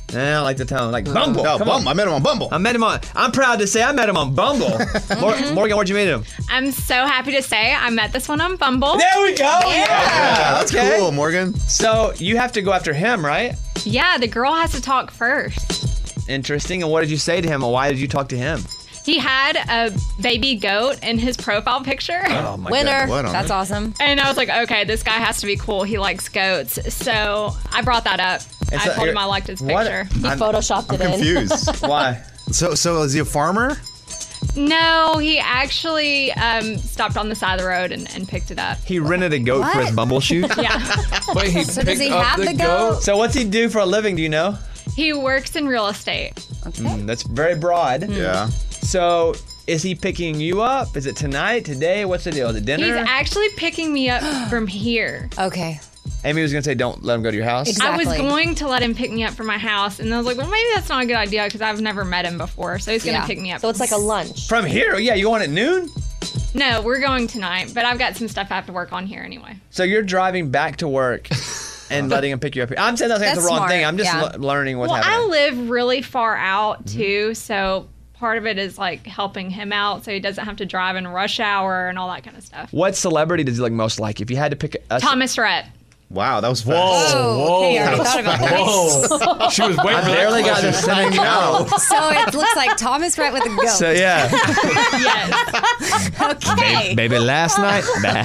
I don't like the tone. Like Bumble. No, Come on. I met him on Bumble. I'm proud to say I met him on Bumble. Morgan, where'd you meet him? I'm so happy to say I met this one on Bumble. There we go. Yeah, that's cool, Morgan. So you have to go after him, right? Yeah, the girl has to talk first. Interesting. And what did you say to him, and why did you talk to him? He had a baby goat in his profile picture. Oh my Winner. God. That's awesome. And I was like, okay, this guy has to be cool. He likes goats. So I brought that up. And I so told him here- I liked his what- picture. He photoshopped it I'm in. confused. Why? So is he a farmer? No, he actually stopped on the side of the road and picked it up. He rented a goat for his What? Bumble shoot? Yeah. Wait, he So does picked he up have the the goat? goat? So what's he do for a living, do you know? He works in real estate. That's very broad. Yeah. So is he picking you up? Is it tonight, today? What's the deal? Is it dinner? He's actually picking me up from here. Okay. Amy was going to say, don't let him go to your house. Exactly. I was going to let him pick me up from my house, and I was like, well, maybe that's not a good idea because I've never met him before. So he's going to Yeah. pick me up. So it's like a lunch. From here? Yeah, you going at noon? No, we're going tonight, but I've got some stuff I have to work on here anyway. So you're driving back to work and letting him pick you up here. I'm saying that's the That's wrong smart, thing. I'm just yeah. learning what's Well, I happening. live really far out too, so part of it is like helping him out so he doesn't have to drive in rush hour and all that kind of stuff. What celebrity does he like most like? If you had to pick a Thomas Rhett. Wow, that was fast. Oh, hey, I already thought about that. Whoa. She was waiting I for that barely got question. this thing out. So it looks like Thomas Rhett with a goat. So yeah, Yes. Okay. baby, last night.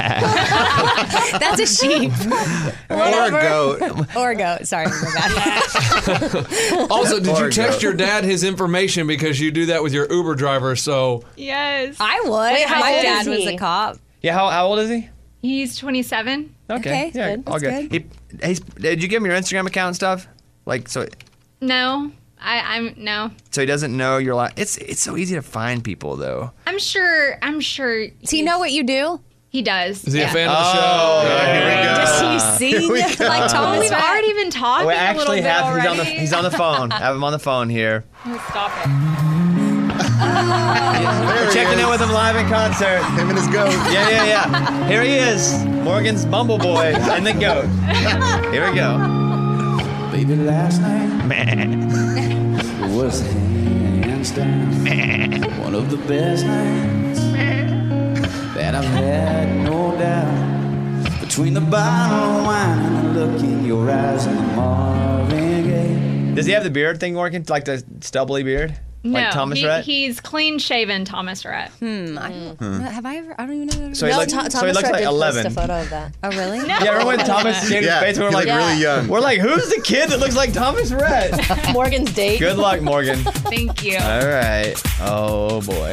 That's a sheep. Or a goat. Or a goat. Sorry, my bad. Also, did Or you text goat. your dad his information because you do that with your Uber driver? So Yes. I would. Wait, how My old dad is was he? a cop. Yeah, how old is he? He's 27. Okay, yeah, good. all That's good. Did you give him your Instagram account and stuff? Like so. No. I'm no. So he doesn't know your life. It's so easy to find people though. I'm sure Does he know what you do? he does. is he a Yeah. fan of the show? Oh, here we go. Does he Here we sing go. like Oh, Thomas we've Rhett? already been talking We a little actually bit have. already. He's on the phone. I have him on the phone here. Stop it. We're checking in with him live in concert. Him and his goat. Yeah. Here he is, Morgan's Bumble Boy and the goat. Here we go. Baby, last night Man. was hands down one of the best nights that I've had, no doubt. Between the bottle of wine and the look in your eyes and the Marvin Gaye. Does he have the beard thing working? Like the stubbly beard? No, Like Thomas Rhett? he's clean shaven Thomas Rhett. Have I ever? I don't even know. So he No, looks, Thomas so he looks Rhett like did 11. post a photo of that. Oh, really? No. Yeah, remember when Thomas shaved his Yeah, face? We were he like, looked really young. We're like, who's the kid that looks like Thomas Rhett? Morgan's date. Good luck, Morgan. Thank you. All right. Oh boy.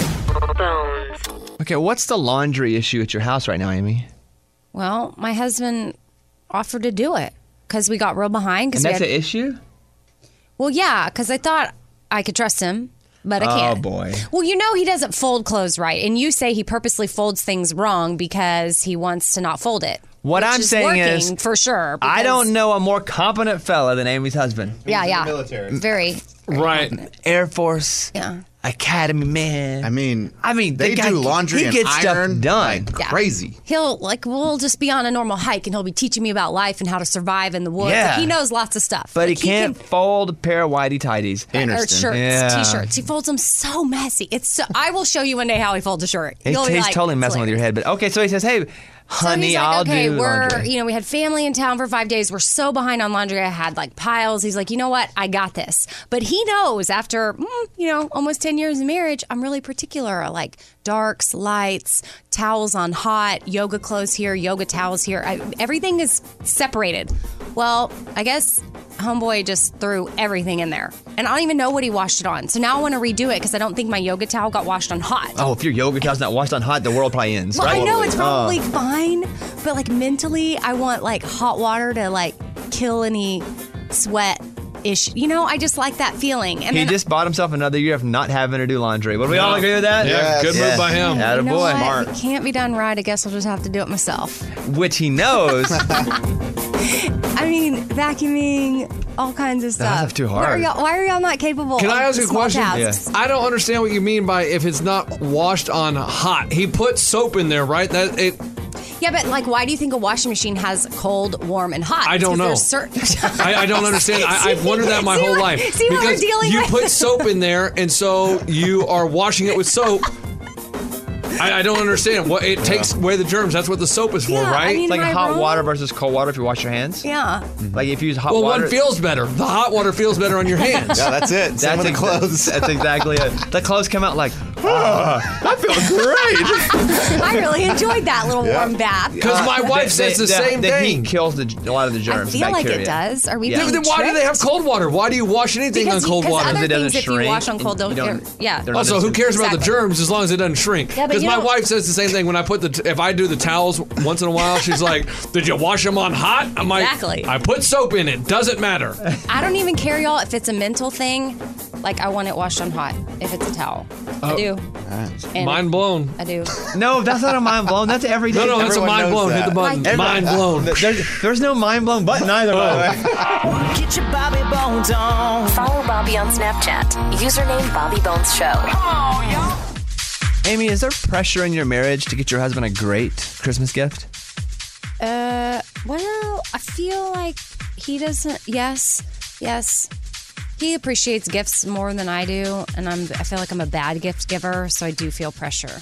Okay, what's the laundry issue at your house right now, Amy? Well, my husband offered to do it because we got real behind. And that's an issue? Well, yeah, because I thought I could trust him, but I can't. Oh boy. Well, you know he doesn't fold clothes right, and you say he purposely folds things wrong because he wants to not fold it. What which I'm is saying working is, for sure. I because- don't know a more competent fella than Amy's husband. Yeah, military. very. Right. Air Force, Yeah. Academy man. I mean, the they guy- do laundry he and gets stuff iron done. like Yeah. crazy. We'll just be on a normal hike, and he'll be teaching me about life and how to survive in the woods. Yeah. Like, he knows lots of stuff. But Like, he can't fold a pair of whitey tighties. Or shirts, Yeah. t-shirts. He folds them so messy. It's so. I will show you one day how he folds a shirt. He's, You'll be he's like, totally it's messing with your head. But okay, so he says, hey, So honey, he's like, I'll okay, do we're, laundry. we had family in town for 5 days. We're so behind on laundry. I had like piles. He's like, you know what? I got this. But he knows after, almost 10 years of marriage, I'm really particular. I like darks, lights, towels on hot, yoga clothes here, yoga towels here. Everything is separated. Well, I guess homeboy just threw everything in there. And I don't even know what he washed it on. So now I want to redo it because I don't think my yoga towel got washed on hot. Oh, if your yoga towel's not washed on hot, the world probably ends. Well, right? I know it's Oh. probably fine, but like mentally, I want like hot water to like kill any sweat issue. I just like that feeling. And He then, just bought himself another year of not having to do laundry. Would we all agree with that? Yeah, good move by him. Attaboy. you know what? If it can't be done right, I guess I'll just have to do it myself. Which he knows. I mean, vacuuming, all kinds of stuff. That's too Why hard. why are y'all not capable Can of I ask you a small question? tasks? I don't understand what you mean by if it's not washed on hot. He put soap in there, right? Yeah, but like, why do you think a washing machine has cold, warm, and hot? I don't know. I don't understand. I've wondered that my whole life. See what we're dealing you with? put soap in there, and so you are washing it with soap. I don't understand. What it takes away the germs. That's what the soap is for, Yeah, right? I mean, Like am I hot wrong? water versus cold water if you wash your hands. Yeah. Like if you use hot Well, water. one feels better. The hot water feels better on your hands. Yeah, that's it. Same with the clothes. That's exactly it. The clothes come out like, that feels great. I really enjoyed that little warm bath. Because my wife says the same the thing. heat kills a lot of the germs. I feel like bacteria. it does. Are we Yeah. being Then why do they have tricked? cold water? Why do you wash anything on cold water? Other It doesn't things, if you shrink wash on cold, and don't. you don't- Yeah. they're not Also, who cares about the Exactly. germs as long as it doesn't shrink? Yeah, but Because you my don't- wife says the same thing when I put if I do the towels once in a while. She's like, "Did you wash them on hot?" I'm Exactly. like, "I put soap in it. Doesn't matter." I don't even care, y'all, if it's a mental thing. Like, I want it washed on hot if it's a towel. I do. And Mind blown. I do. No, that's not a mind blown. That's every day. No, that's a Everyone mind knows blown. Hit the that. button. Mind blown. There's no mind blown button either, by the way. Get your Bobby Bones on. Follow Bobby on Snapchat. Username Bobby Bones Show. Amy, is there pressure in your marriage to get your husband a great Christmas gift? Well, I feel like he doesn't. Yes. He appreciates gifts more than I do, and I feel like I'm a bad gift giver, so I do feel pressure.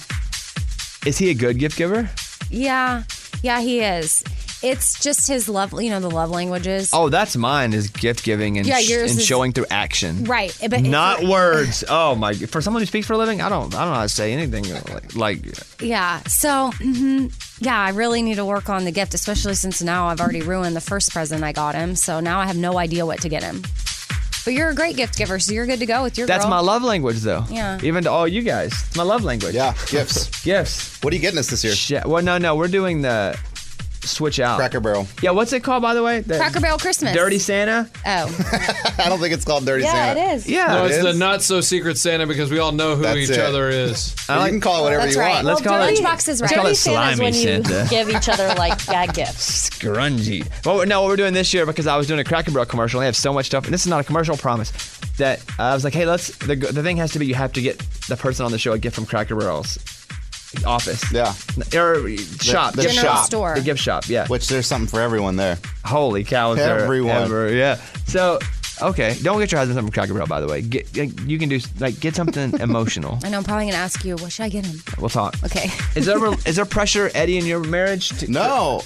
Is he a good gift giver? Yeah, he is. It's just his love, the love languages. Oh, that's mine, is gift giving and, Yeah, yours and is- showing through action. Right, but Not words. Oh my! For someone who speaks for a living, I don't know how to say anything like. Yeah. So, yeah, I really need to work on the gift, especially since now I've already ruined the first present I got him. So now I have no idea what to get him. But you're a great gift giver, so you're good to go with your That's girl. my love language, though. Yeah. Even to all you guys, it's my love language. Yeah, gifts. Gifts. What are you getting us this year? Shit. Well, no, we're doing the switch out. Cracker Barrel. Yeah, what's it called, by the way? The Cracker Barrel Christmas. Dirty Santa. Oh. I don't think it's called Dirty Yeah, Santa. it is. Yeah. No, it's It the is? not so secret Santa because we all know who That's each it. other is. You can call it whatever That's you right. want. Let's call it. Lunchbox is right. Let's call Dirty it Santa's slimy when you Santa. give each other like bad gifts. Grungy. Well, no, what we're doing this year, because I was doing a Cracker Barrel commercial, and they have so much stuff, and this is not a commercial, promise, that I was like, hey, the thing has to be you have to get the person on the show a gift from Cracker Barrel's office. Yeah. Or shop. The gift General shop. store. The gift shop, yeah. Which there's something for everyone there. Holy cow, is there Everyone. ever, yeah. So, okay, don't get your husband something from Cracker Barrel, by the way. You can do, get something emotional. I know, I'm probably going to ask you, what should I get him? We'll talk. Okay. Is there pressure, Eddie, in your marriage? No.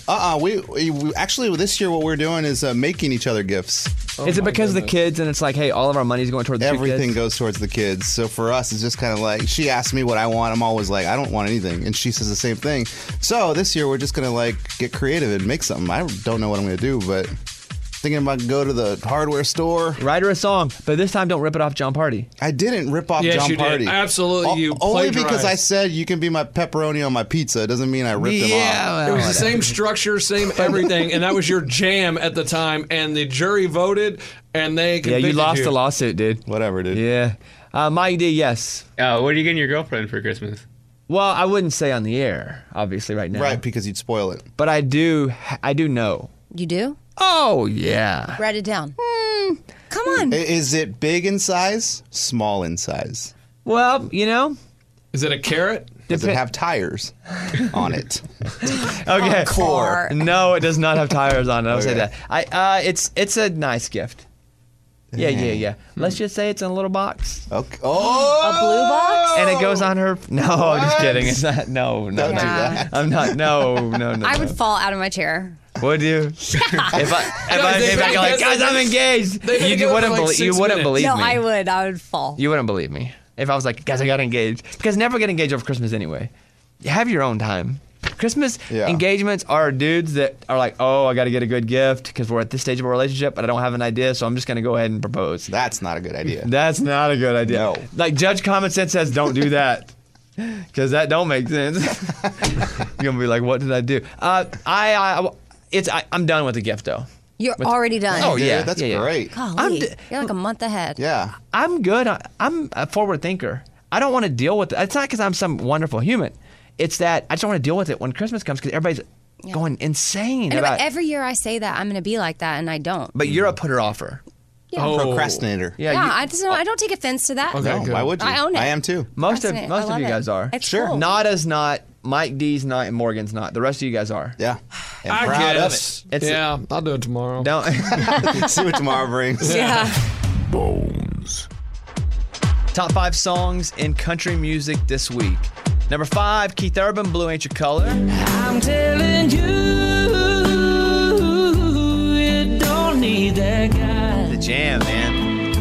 We actually, this year what we're doing is making each other gifts. Is it because of the kids and it's like, hey, all of our money's going toward the two Everything kids? goes towards the kids. So for us, it's just kind of like, she asks me what I want. I'm always like, I don't want anything. And she says the same thing. So this year, we're just going to get creative and make something. I don't know what I'm going to do, but thinking about go to the hardware store. Write her a song, but this time don't rip it off John Party. I didn't rip off Yes, John you did. Party. Absolutely, you Only because plagiarized. I said you can be my pepperoni on my pizza. It doesn't mean I ripped him off. It was the same structure, same everything, and that was your jam at the time. And the jury voted, and they Yeah, convicted you lost the lawsuit, dude. Whatever, dude. Yeah. Mike D, yes. What are you getting your girlfriend for Christmas? Well, I wouldn't say on the air, obviously, right now. Right, because you'd spoil it. But I do know. You do? Oh, yeah. Write it down. Come on. Is it big in size? Small in size? Well, Is it a carrot? Does it have tires on it? Okay. Car. No, it does not have tires on it. I'll say Okay. that. It's a nice gift. Yeah. Let's just say it's in a little box. Okay. A blue box? And it goes on her. No, I'm just kidding. It's not. No. Don't do Yeah. that. I'm not. No. I would fall out of my chair. Would you? If I go like, guys, I'm engaged. They've been You together wouldn't for like believe. You 6 wouldn't minutes. believe No, me. I would fall. You wouldn't believe me if I was like, guys, I got engaged. Because never get engaged over Christmas anyway. You have your own time. Christmas engagements are dudes that are like, oh, I got to get a good gift because we're at this stage of a relationship, but I don't have an idea, so I'm just going to go ahead and propose. That's not a good idea. That's not a good idea. No. Like Judge Common Sense says, don't do that. Because that don't make sense. You're going to be like, what did I do? I'm done with the gift, though. You're already done. Oh, yeah. That's yeah. great. Golly, you're like a month ahead. Yeah. I'm good. I'm a forward thinker. I don't want to deal with it. It's not because I'm some wonderful human. It's that I just don't want to deal with it when Christmas comes because everybody's going insane And about it. every year I say that I'm going to be like that, and I don't. But you're a putter-offer. Yeah. Procrastinator. Yeah, I don't take offense to that. Okay, No, why would you? I own it. I am too. Most of Procrastinate. I love you it. guys are. It's cool. Nada's not Mike D's not and Morgan's not. The rest of you guys are. Yeah. And I proud guess. of it. Yeah, I'll do it tomorrow. Don't see what tomorrow brings. Yeah. Bones. Top 5 songs in country music this week. Number 5, Keith Urban, Blue Ain't Your Color. I'm telling you, you don't need that guy. The jam, man.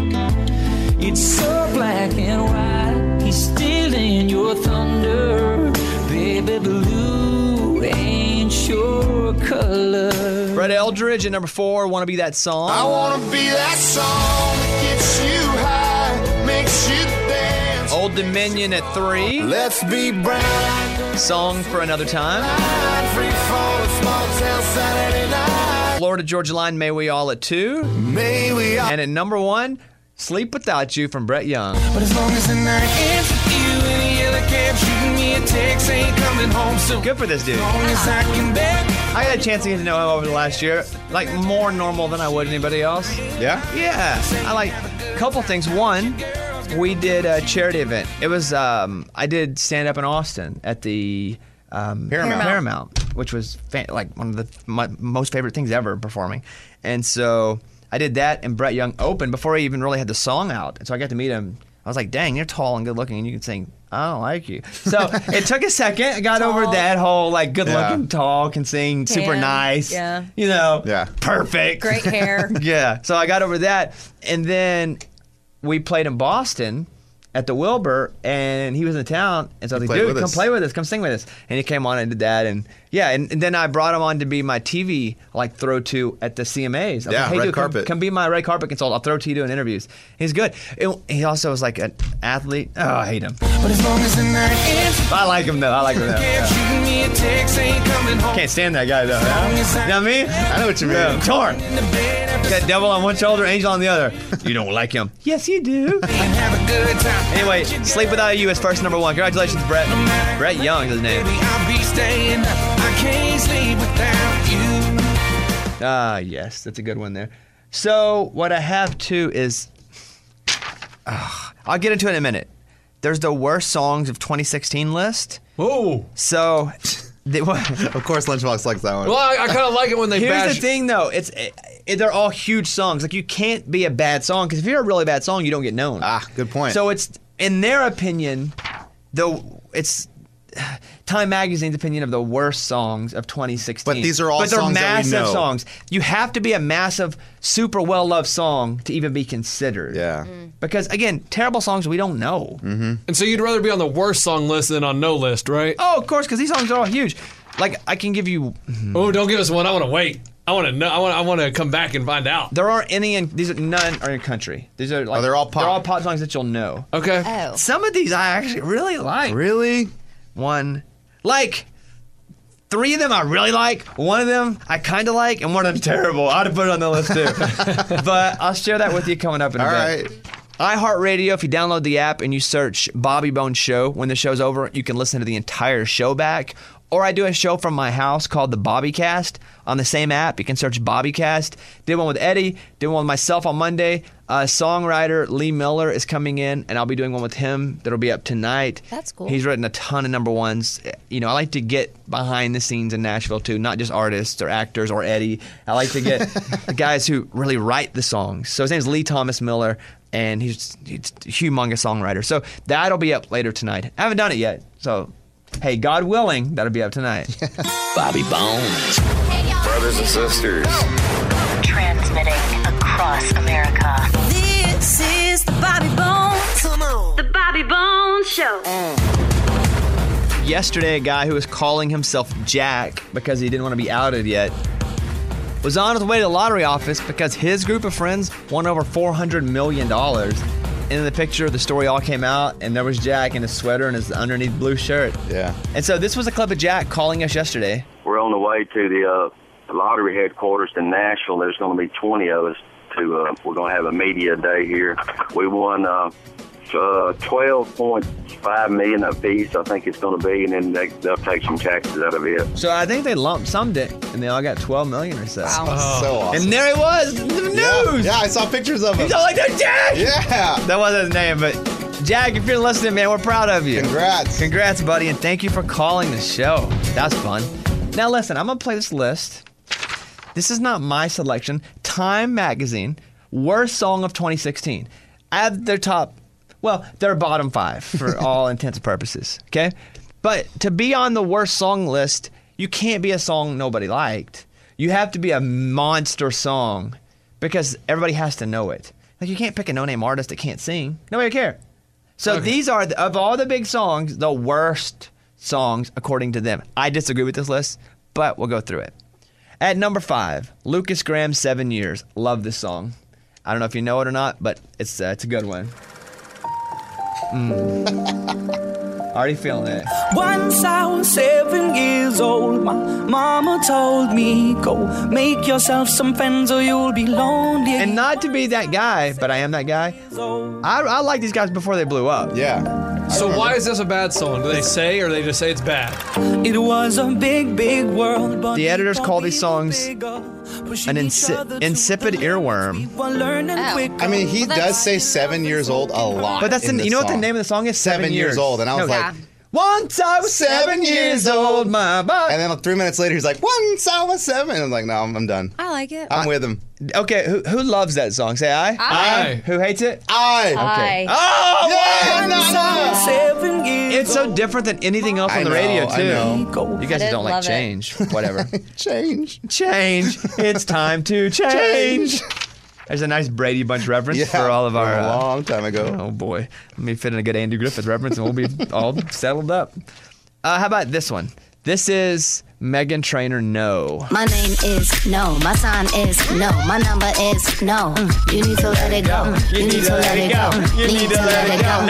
It's so black and white. He's stealing your thunder. Baby blue ain't your color. Brett Eldridge at number 4, Wanna Be That Song. I wanna be that song that gets you high, makes you dance. Old Dominion at 3. Let's be bright. Song for Another Time. Free fall, small town Saturday night. Florida Georgia Line, May We All at 2. May we all. And at number 1, Sleep Without You from Brett Young. But as long as the night ends with you in a yellow cab, shooting me a text, ain't coming home soon. Good for this dude. As long as I can bear. I had a chance to get to know him over the last year, like more normal than I would anybody else. Yeah? Yeah. I like a couple things. One, we did a charity event. It was, I did stand up in Austin at the Paramount, which was like one of my most favorite things ever performing. And so I did that, and Brett Young opened before he even really had the song out. And so I got to meet him. I was like, dang, you're tall and good looking, and you can sing I Don't Like You. So it took a second. I got over that whole, like, good looking, tall, can sing, super nice. Yeah. You know, Yeah. perfect. Great hair. Yeah. So I got over that. And then we played in Boston at the Wilbur, and he was in town. And so I was like, dude, come play with us. Come sing with us. And he came on and did that. And yeah, and then I brought him on to be my TV, like, throw to at the CMAs. I was Yeah, like, hey, red dude, carpet. come be my red carpet consultant. I'll throw to you doing interviews. He's good. He also was like an athlete. Oh, I hate him. But as long as the night ends, I like him, though. cab, shooting me a text, ain't coming home. Can't stand that guy, though. You know what I mean? I know what you mean. Yeah, torn. Got devil on one shoulder, angel on the other. You don't like him. Yes, you do. Have a good time. Anyway, Sleep Without You is first number 1. Congratulations, Brett. Brett Young is his name. I'll be staying up. I can't sleep without you. Ah, yes, that's a good one there. So what I have too is, I'll get into it in a minute. There's the worst songs of 2016 list. Oh. So, Of course, Lunchbox likes that one. Well, I kind of like it when they here's bash. the thing though, they're all huge songs. Like, you can't be a bad song, because if you're a really bad song, you don't get known. Ah, good point. So it's, in their opinion, it's Time Magazine's opinion of the worst songs of 2016. But these are all But they're songs that we massive know. songs. You have to be a massive, super well-loved song to even be considered. Yeah. Because, again, terrible songs we don't know. Mm-hmm. And so you'd rather be on the worst song list than on no list, right? Oh, of course, because these songs are all huge. Like, I can give you... Oh, don't give us one. I want to wait. I want to know. I want to come back and find out. There aren't any none are in country. These are like... they're all pop. They're all pop songs that you'll know. Okay. Oh. Some of these I actually really like. Really? One... Like... 3 of them I really like, 1 of them I kind of like, and 1 of them terrible. I'd have put it on the list too. But I'll share that with you coming up in a bit. All right. iHeartRadio, if you download the app and you search Bobby Bones Show, when the show's over, you can listen to the entire show back. Or I do a show from my house called the Bobbycast on the same app. You can search Bobbycast. Did one with Eddie, did one with myself on Monday. Songwriter Lee Miller is coming in, and I'll be doing one with him that'll be up tonight. That's cool. He's written a ton of number ones. You know, I like to get behind the scenes in Nashville too, not just artists or actors or Eddie. I like to get the guys who really write the songs. So his name's Lee Thomas Miller, and he's a humongous songwriter. So that'll be up later tonight. I haven't done it yet, so hey, God willing, that'll be up tonight. Bobby Bones. Brothers and sisters. Transmitting across America. This is the Bobby Bones. Come on. The Bobby Bones Show. Yesterday, a guy who was calling himself Jack because he didn't want to be outed yet was on his way to the lottery office because his group of friends won over $400 million. And in the picture, the story all came out, and there was Jack in his sweater and his underneath blue shirt. Yeah. And so this was a clip of Jack calling us yesterday. We're on the way to the lottery headquarters in Nashville. There's going to be 20 of us. We're going to have a media day here. We won $12.5 million a piece, I think it's going to be, and then they'll take some taxes out of it. So I think they lump summed it, and they all got $12 million or so. Wow. So awesome. And there he was in the news. Yeah, I saw pictures of him. He's all like, "That's Jack!" Yeah. That wasn't his name, but Jack, if you're listening, man, we're proud of you. Congrats. Congrats, buddy, and thank you for calling the show. That's fun. Now, listen, I'm going to play this list. This is not my selection. Time Magazine, worst song of 2016. I have their their bottom 5 for all intents and purposes, okay? But to be on the worst song list, you can't be a song nobody liked. You have to be a monster song because everybody has to know it. Like, you can't pick a no-name artist that can't sing. Nobody would care. So these are, of all the big songs, the worst songs according to them. I disagree with this list, but we'll go through it. At number 5, Lucas Graham, 7 Years. Love this song. I don't know if you know it or not, but it's a good one. Already feeling it. Once I was 7 years old, my mama told me, go make yourself some friends or you'll be lonely. And not to be that guy, but I am that guy. I like these guys before they blew up. Yeah. So why is this a bad song? Do they say, or they just say it's bad? It was a big, big world, but the editors call these songs an insipid earworm. I mean, he does say 7 years old a lot. But that's you know what the name of the song is? 7 years old. And I was like, once I was 7 years old, my body. And then 3 minutes later, he's like, once I was 7. And I'm like, no, I'm done. I like it. I'm with him. Okay, who loves that song? Say aye. Aye. Who hates it? Aye. Okay. Aye. Oh, no. It's so different than anything else on the radio, too. I know. You guys just don't like love it. change. Whatever. Change. It's time to change. There's a nice Brady Bunch reference for all of our... a long time ago. Oh, boy. Let me fit in a good Andy Griffith reference and we'll be all settled up. How about this one? This is Meghan Trainor, No. My name is no. My sign is no. My number is no. You need to let it go. You need to let it go. You need to let it go.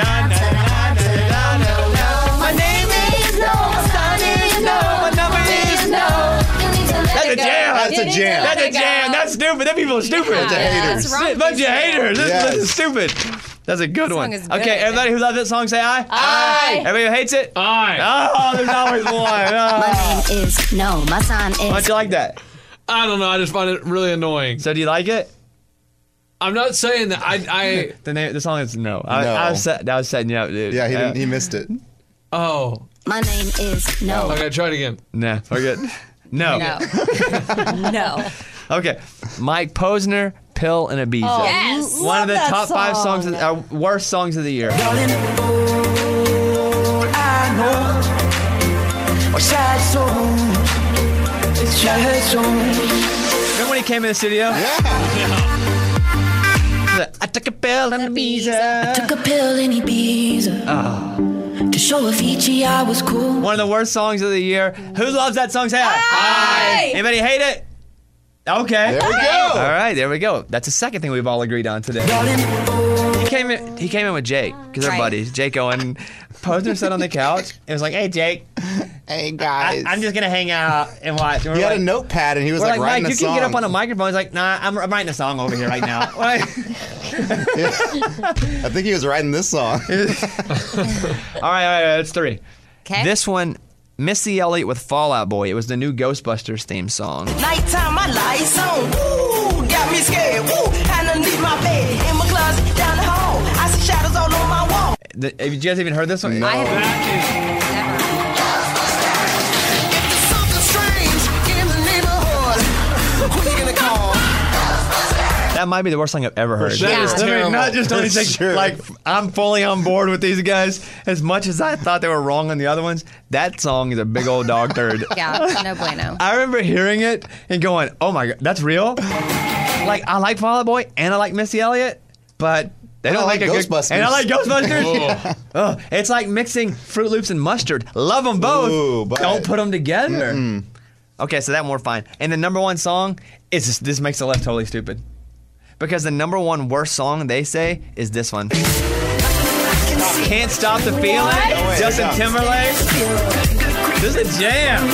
My name is no. My sign is no. My number is no. That's a jam. That's a jam. That's a jam. That's stupid. Them people are stupid. Bunch of haters. That's wrong. Bunch of haters. Yes. This is stupid. That's a good one. song is Okay, good. everybody who loves that song, say aye. Aye. Everybody who hates it? Aye. Oh, there's always one. My name is no. My sign Why don't is you like that? I don't know. I just find it really annoying. So do you like it? I'm not saying that. The song is No. No. I was setting you up, dude. Yeah, he didn't. He missed it. Oh. my name is no. Okay, try it again. Nah, forget. No. No. Okay, Mike Posner, Pill and Ibiza. Oh, yes. One of the Love top that 5 songs, worst songs of the year. Darling, all I know are sad songs. Remember when he came in the studio? Yeah. I took a pill and Ibiza. Took a pill in Ibiza. To show Avicii I was cool. One of the worst songs of the year. Who loves that song? Say aye. Anybody hate it? Okay. There we go. All right, there we go. That's the second thing we've all agreed on today. He came in with Jake because they're Right. buddies. Jake Owen. Posner sat on the couch and was like, "Hey, Jake, Hey, guys. I'm just gonna hang out and watch." And He we're had a like- notepad and he was We're like like, writing Mike, a you song. can get up on a microphone. He's like, nah, I'm writing a song over here right now. I think he was writing this song. All right, it's 3. Okay. This one, Missy Elliott with Fall Out Boy. It was the new Ghostbusters theme song. Nighttime, my lights on. Ooh, got me scared. Ooh, had to leave my bed in my closet down the hall. I see shadows all on my wall. Have you guys even heard this one? No. I have Something strange in the neighborhood. Who you gonna call? That might be the worst song I've ever heard. That is terrible. Not just only That's true. like I'm fully on board with these guys. As much as I thought they were wrong on the other ones, that song is a big old dog turd. Yeah, no bueno. I remember hearing it and going, "Oh my god, that's real!" Like I like Fall Out Boy and I like Missy Elliott, but they don't like make a Ghostbusters. Good, and I like Ghostbusters. Oh, it's like mixing Fruit Loops and mustard. Love them both. Ooh, but- don't put them together. Okay, so that more fine. And the number one song is just, this makes the left totally stupid. Because the number one worst song they say is this one. Can't Stop the Feeling. wait, Justin no. Timberlake. This is a jam.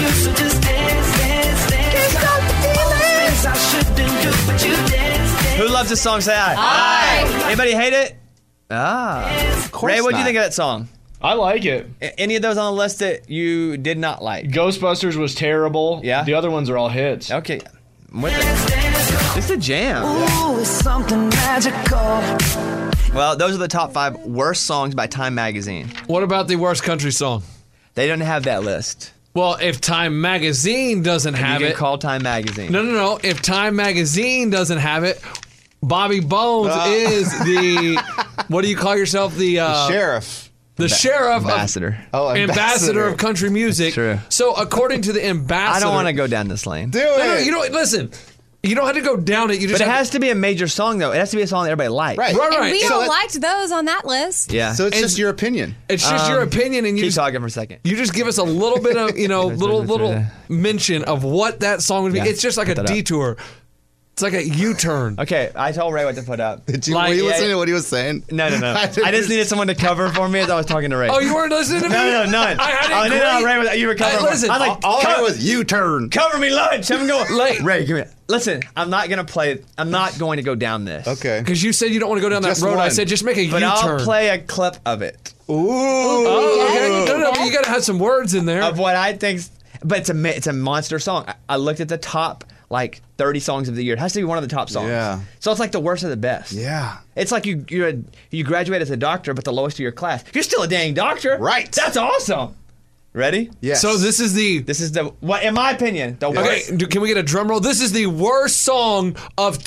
Who loves this song? Say aye. Aye. Anybody hate it? Ah. Ray, what do you not. think of that song? I like it. Any of those on the list that you did not like? Ghostbusters was terrible. Yeah? The other ones are all hits. Okay. I'm with it. It's a jam. Ooh, it's something magical. Well, those are the top 5 worst songs by Time Magazine. What about the worst country song? They don't have that list. Well, if Time Magazine doesn't have you it. can call Time Magazine. No. If Time Magazine doesn't have it, Bobby Bones is the. What do you call yourself? The sheriff. The sheriff. Ambassador. Ambassador of country music. True. So, according to the ambassador. I don't want to go down this lane. Do it. No, you don't. Listen. You don't have to go down it. You just but it has to be a major song, though. It has to be a song that everybody likes. Right. And we all liked those on that list. Yeah. So it's just your opinion. It's just your opinion, and you keep just, talking for a second. You just give us a little bit of, little mention of what that song would be. Yeah, It's just like a put that up. detour. It's like a U-turn. Okay, I told Ray what to put up. Were you listening to what he was saying? No. I just needed someone to cover for me as I was talking to Ray. Oh, you weren't listening to me? No, none. I had it Ray, you were covering. listen, I was like, all I was U-turn. cover me lunch. I'm going. Late. Ray, give me. Listen, I'm not gonna play. I'm not going to go down this. Okay. Because you said you don't want to go down that Just road. I one. said just make a But U-turn. I'll play a clip of it. Ooh. Oh, okay. No, but you got to have some words in there. Of what I think. But it's a monster song. I looked at the top 30 songs of the year. It has to be one of the top songs. Yeah. So it's like the worst of the best. Yeah. It's like you graduate as a doctor, but the lowest of your class. You're still a dang doctor. Right. That's awesome. Ready? Yes. So this is the what in my opinion, the worst. Okay, can we get a drum roll? This is the worst song of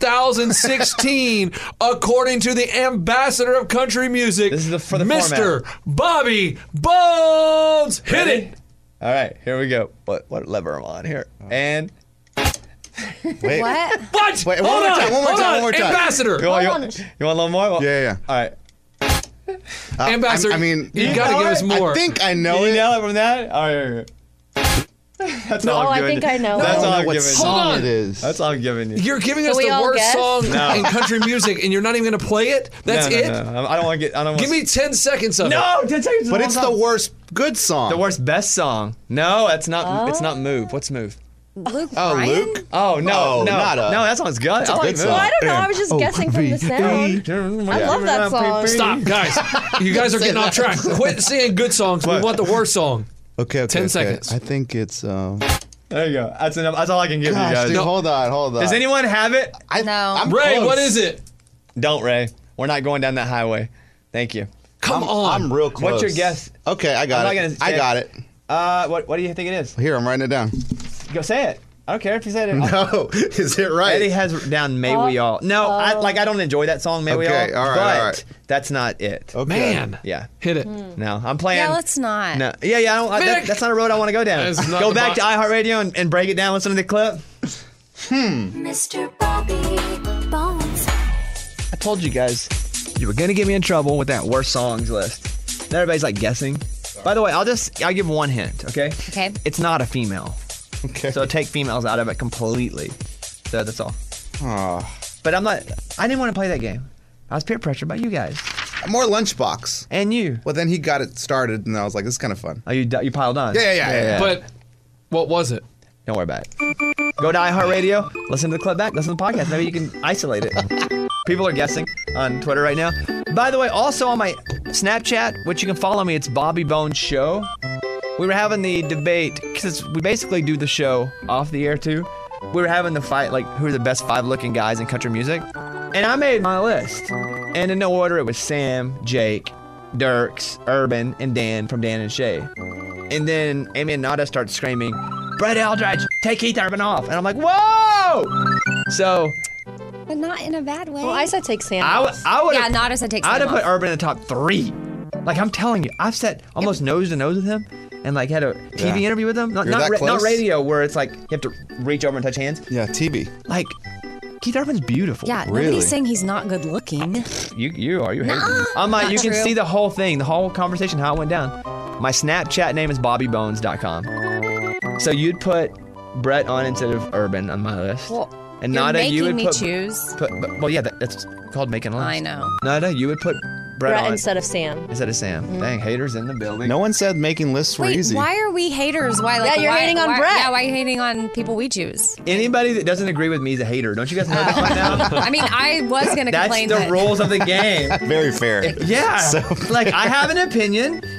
2016 according to the ambassador of country music. This is for the Mr. format. Bobby Bones. Hit Ready? it. All right, here we go. What lever am I on here? And Wait. What? What? Wait, Hold one on. more time. Ambassador. you want a little more? Yeah. All right. Ambassador. I mean, you got to give us more. I think I know Can you it. nail it from that? All right. That's all I'm I giving think you. I know That's it. all I'm what giving you. song Hold on. it is. That's all I'm giving you. You're giving So us we the all worst guess? song No. in country music, and you're not even going to play it? That's No, it? No. I don't want to get. I don't. Give me 10 seconds of it. No, 10 seconds. But it's the worst good song. The worst best song. No, that's not. It's not Move. What's Move? Luke Oh, Bryan? Luke? Oh no, Oh, no, not a- no. That song's good. That's a I like good Move. song. Well, I don't know. I was just guessing from the sound. I love that song. Stop, guys. You guys are getting off track. Quit saying good songs. We want the worst song. Okay. 10 seconds. I think it's. There you go. That's enough. That's all I can give Gosh, you guys. dude, hold on. Does anyone have it? No. I'm Ray, close. what is it? Don't, Ray. We're not going down that highway. Thank you. Come on. I'm real close. What's your guess? Okay, I I'm got not it. gonna I say- got it. What do you think it is? Here, I'm writing it down. Go say it. I don't care if you said it. No, is it right? Eddie has down "May We All." No, I don't enjoy that song "May We All." Okay, all right, but all right. that's not it. Okay. Man. Yeah, Hit it. no, I'm playing. Yeah, let's not. No, yeah. I don't. Mick! That's not a road I want to go down. That's not Go the back to bo- iHeartRadio and break it down. Listen to the clip. Mr. Bobby Bones. I told you guys you were gonna get me in trouble with that worst songs list. Now everybody's like guessing. By the way, I'll give one hint. Okay. Okay. It's not a female. Okay. So take females out of it completely. So that's all. Aw. But I didn't want to play that game. I was peer pressured by you guys. More Lunchbox. And you. Well, then he got it started, and I was like, this is kind of fun. Oh, you piled on? Yeah. But what was it? Don't worry about it. Go to iHeartRadio, listen to the clip back, listen to the podcast. Maybe you can isolate it. People are guessing on Twitter right now. By the way, also on my Snapchat, which you can follow me, it's Bobby Bones Show. We were having the debate, because we basically do the show off the air too. We were having the fight, like, who are the best 5 looking guys in country music. And I made my list. And in no order, it was Sam, Jake, Dirks, Urban, and Dan from Dan and Shay. And then Amy and Nada start screaming, Brett Eldridge, take Keith Urban off. And I'm like, whoa! So But not in a bad way. Well, I said take Sam. I would Yeah, Nada said take Sam I'd have put off. Urban in the top 3. Like, I'm telling you, I've sat almost nose to nose with him and like had a TV interview with him. Not that not close? radio where it's like you have to reach over and touch hands. Yeah, TV. Like, Keith Urban's beautiful. Yeah, Really? nobody's saying he's not good looking. You are. You hate Nah, me. I'm like, not you can true. see the whole thing, the whole conversation, how it went down. My Snapchat name is BobbyBones.com. So you'd put Brett on instead of Urban on my list. Well, and you're Nada, you making would me put, choose. well, yeah, that's called making a list. I know. Nada, you would put Brett Brett on instead of Sam. instead of Sam. Dang, haters in the building. No one said making lists were Wait, easy. why are we haters? Why? Like, Yeah, you're why, hating on why, Brett. Yeah, why are you hating on people we choose? Anybody that doesn't agree with me is a hater. Don't you guys know that by now? I mean, I was going to That's complain the that. rules of the game. Very fair. Yeah. So- Like, I have an opinion,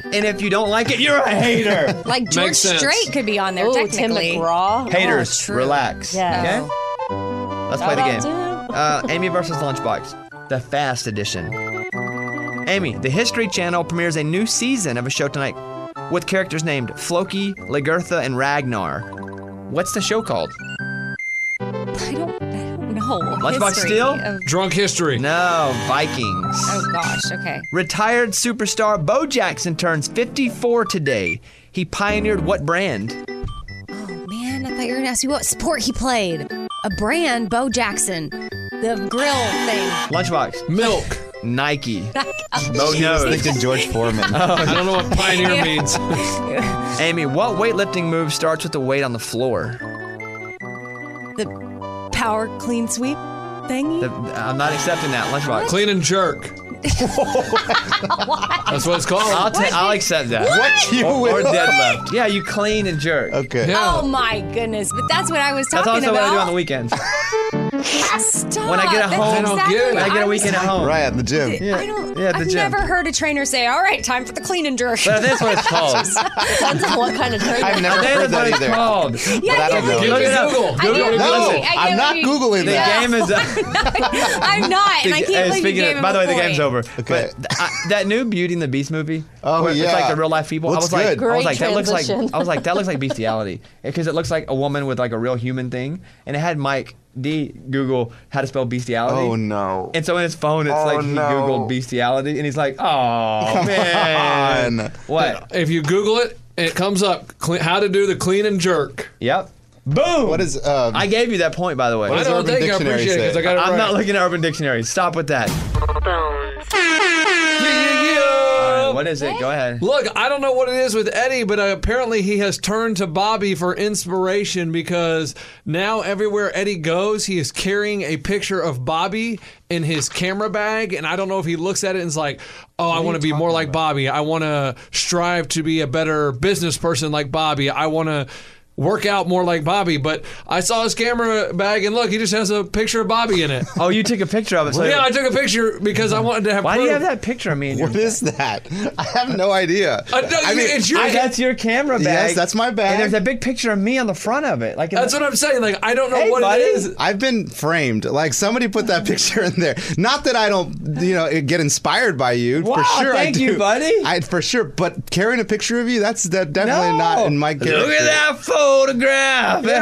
And if you don't like it, you're a hater. Like George Makes sense. Strait could be on there Ooh, Tim technically. McGraw. Haters, true. relax. Yeah. Okay? Let's play the game. Shout Amy versus Lunchbox, the Fast Edition. Amy, the History Channel premieres a new season of a show tonight with characters named Floki, Lagertha, and Ragnar. What's the show called? I don't know. Lunchbox History Steel? of- Drunk history. No, Vikings. Oh gosh. Okay. Retired superstar Bo Jackson turns 54 today. He pioneered what brand? Oh man, I thought you were gonna ask me what sport he played. A brand, Bo Jackson, the grill thing. Lunchbox. Milk. Nike. Oh, Bo She was knows. thinking George Foreman. I don't know what pioneer means. Amy, what weightlifting move starts with the weight on the floor? The power clean sweep thingy. I'm not accepting that. Lunchbox. Clean and jerk. That's what it's called. I'll accept that. What you or will? deadlift. Yeah, you clean and jerk. Okay. Yeah. Oh my goodness! But that's what I was That's talking also about. what I do on the weekends. Stop. When I get at That's home, I don't exactly get it. when I what get a was weekend at home. Right at the gym. I don't. Yeah, at the I've gym. never heard a trainer say, "All right, time for the clean and jerk." But that's what it's called. Depends on what kind of trainer. I've never I think heard that's what that it's either. called. Yeah, But I don't know. Look it up. Google. I Google. get No, what you- I I'm get not what you- Googling The that. game is. I'm not, and I can't believe you speaking gave of, him by the a way, the point. game's over. Okay. But that new Beauty and the Beast movie. Oh, where It's yeah. like the real life people. Looks I was good. like, Great that looks like. transition. I was like, that looks like bestiality because it looks like a woman with like a real human thing, and it had Mike D Google how to spell bestiality. Oh no. And so in his phone, it's Oh, like he no. Googled bestiality, and he's like, "Oh man, on. what?" If you Google it, it comes up. How to do the clean and jerk. Yep. Boom. What is I gave you that point, by the way. What I does don't Urban think I Dictionary appreciate it because say? I got it I'm right. not looking at Urban Dictionary. Stop with that. All right, what is it? Go ahead. Look, I don't know what it is with Eddie, but apparently he has turned to Bobby for inspiration because now everywhere Eddie goes, he is carrying a picture of Bobby in his camera bag. And I don't know if he looks at it and is like, oh, I want to be more like Bobby. I want to strive to be a better business person like Bobby. I want to work out more like Bobby. But I saw his camera bag and look, he just has a picture of Bobby in it. Oh, you took a picture of it. So Yeah, I took a picture because I wanted to have Why do proof. you have that picture of me? What is that? I have no idea. It's your that's your camera bag. Yes, that's my bag. And there's a big picture of me on the front of it. Like That's what I'm saying. Like, I don't know Hey, what buddy. it is. I've been framed. Like somebody put that picture in there. Not that I don't, get inspired by you. Wow, for sure, thank I do. you, buddy. For sure. But carrying a picture of you, that's definitely not in my character. Look at that photograph. Yeah.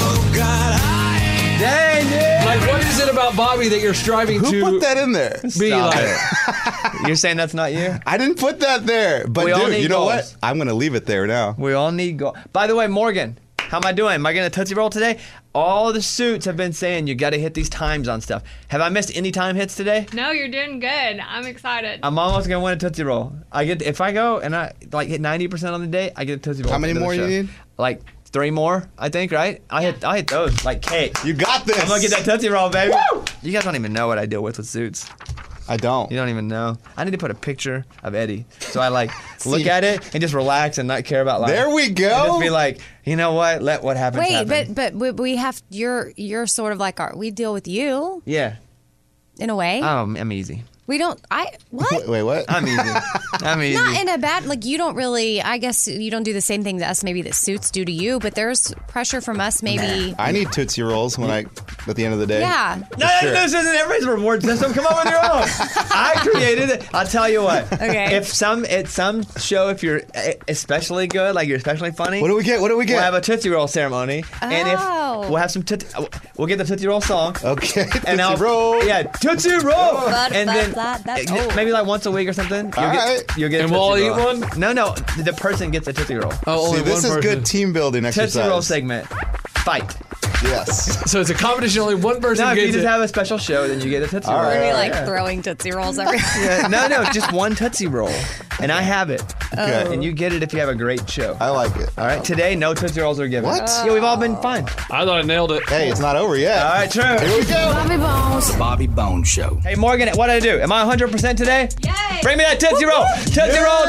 Dang, dude. Like, what is it about Bobby that you're striving Who to put that in there? be Stop like? it. You're saying that's not you? I didn't put that there. But We all dude, need you know goals. what? I'm gonna leave it there now. We all need gold. By the way, Morgan, how am I doing? Am I getting a Tootsie Roll today? All the suits have been saying you got to hit these times on stuff. Have I missed any time hits today? No, you're doing good. I'm excited. I'm almost gonna win a Tootsie Roll. If I go and I like hit 90% on the day, I get a Tootsie Roll. How at the many end of more the you show. need? Like 3 more, I think. Right? I hit those like cake. You got this. I'm gonna get that Tootsie Roll, baby. Woo! You guys don't even know what I deal with suits. I don't. You don't even know. I need to put a picture of Eddie so I look at it and just relax and not care about life. There we go. And just be like, you know what? Let what happens Wait, happen. but we have you're sort of like we deal with you Yeah. in a way. I'm easy. We don't. What? Wait, what? I'm easy. I'm easy. Not in a bad, like you don't really, I guess you don't do the same thing to us maybe that suits do to you, but there's pressure from us maybe. I need Tootsie Rolls at the end of the day. Yeah. No, this isn't everybody's reward system. Come up with your own. I created it. I'll tell you what. Okay. At some show, if you're especially good, like you're especially funny. What do we get? We'll have a Tootsie Roll ceremony. And if we'll have some we'll get the Tootsie Roll song. Okay. And Tootsie Roll. Yeah, Tootsie Roll. And then that's maybe like once a week or something. You'll get a And we'll all Tootsie eat Roll. one? No, the person gets a Tootsie Roll. Oh, only See, this one is person. good team building exercise. Tootsie Roll segment. Fight. Yes. So it's a competition. Only one person No, if you gets just it. have a special show, then you get a Tootsie Roll. We're gonna be Yeah. throwing Tootsie Rolls every. Yeah, no, just one Tootsie Roll. And I have it. Okay. And you get it if you have a great show. I like it. All right, today, no Tootsie Rolls are given. What? Yeah, we've all been fine. I thought I nailed it. Hey, it's not over yet. All right, true. Here we go. Bobby Bones. The Bobby Bones Show. Hey, Morgan, what did I do? Am I 100% today? Yay! Bring me that Tootsie Roll. Tootsie Roll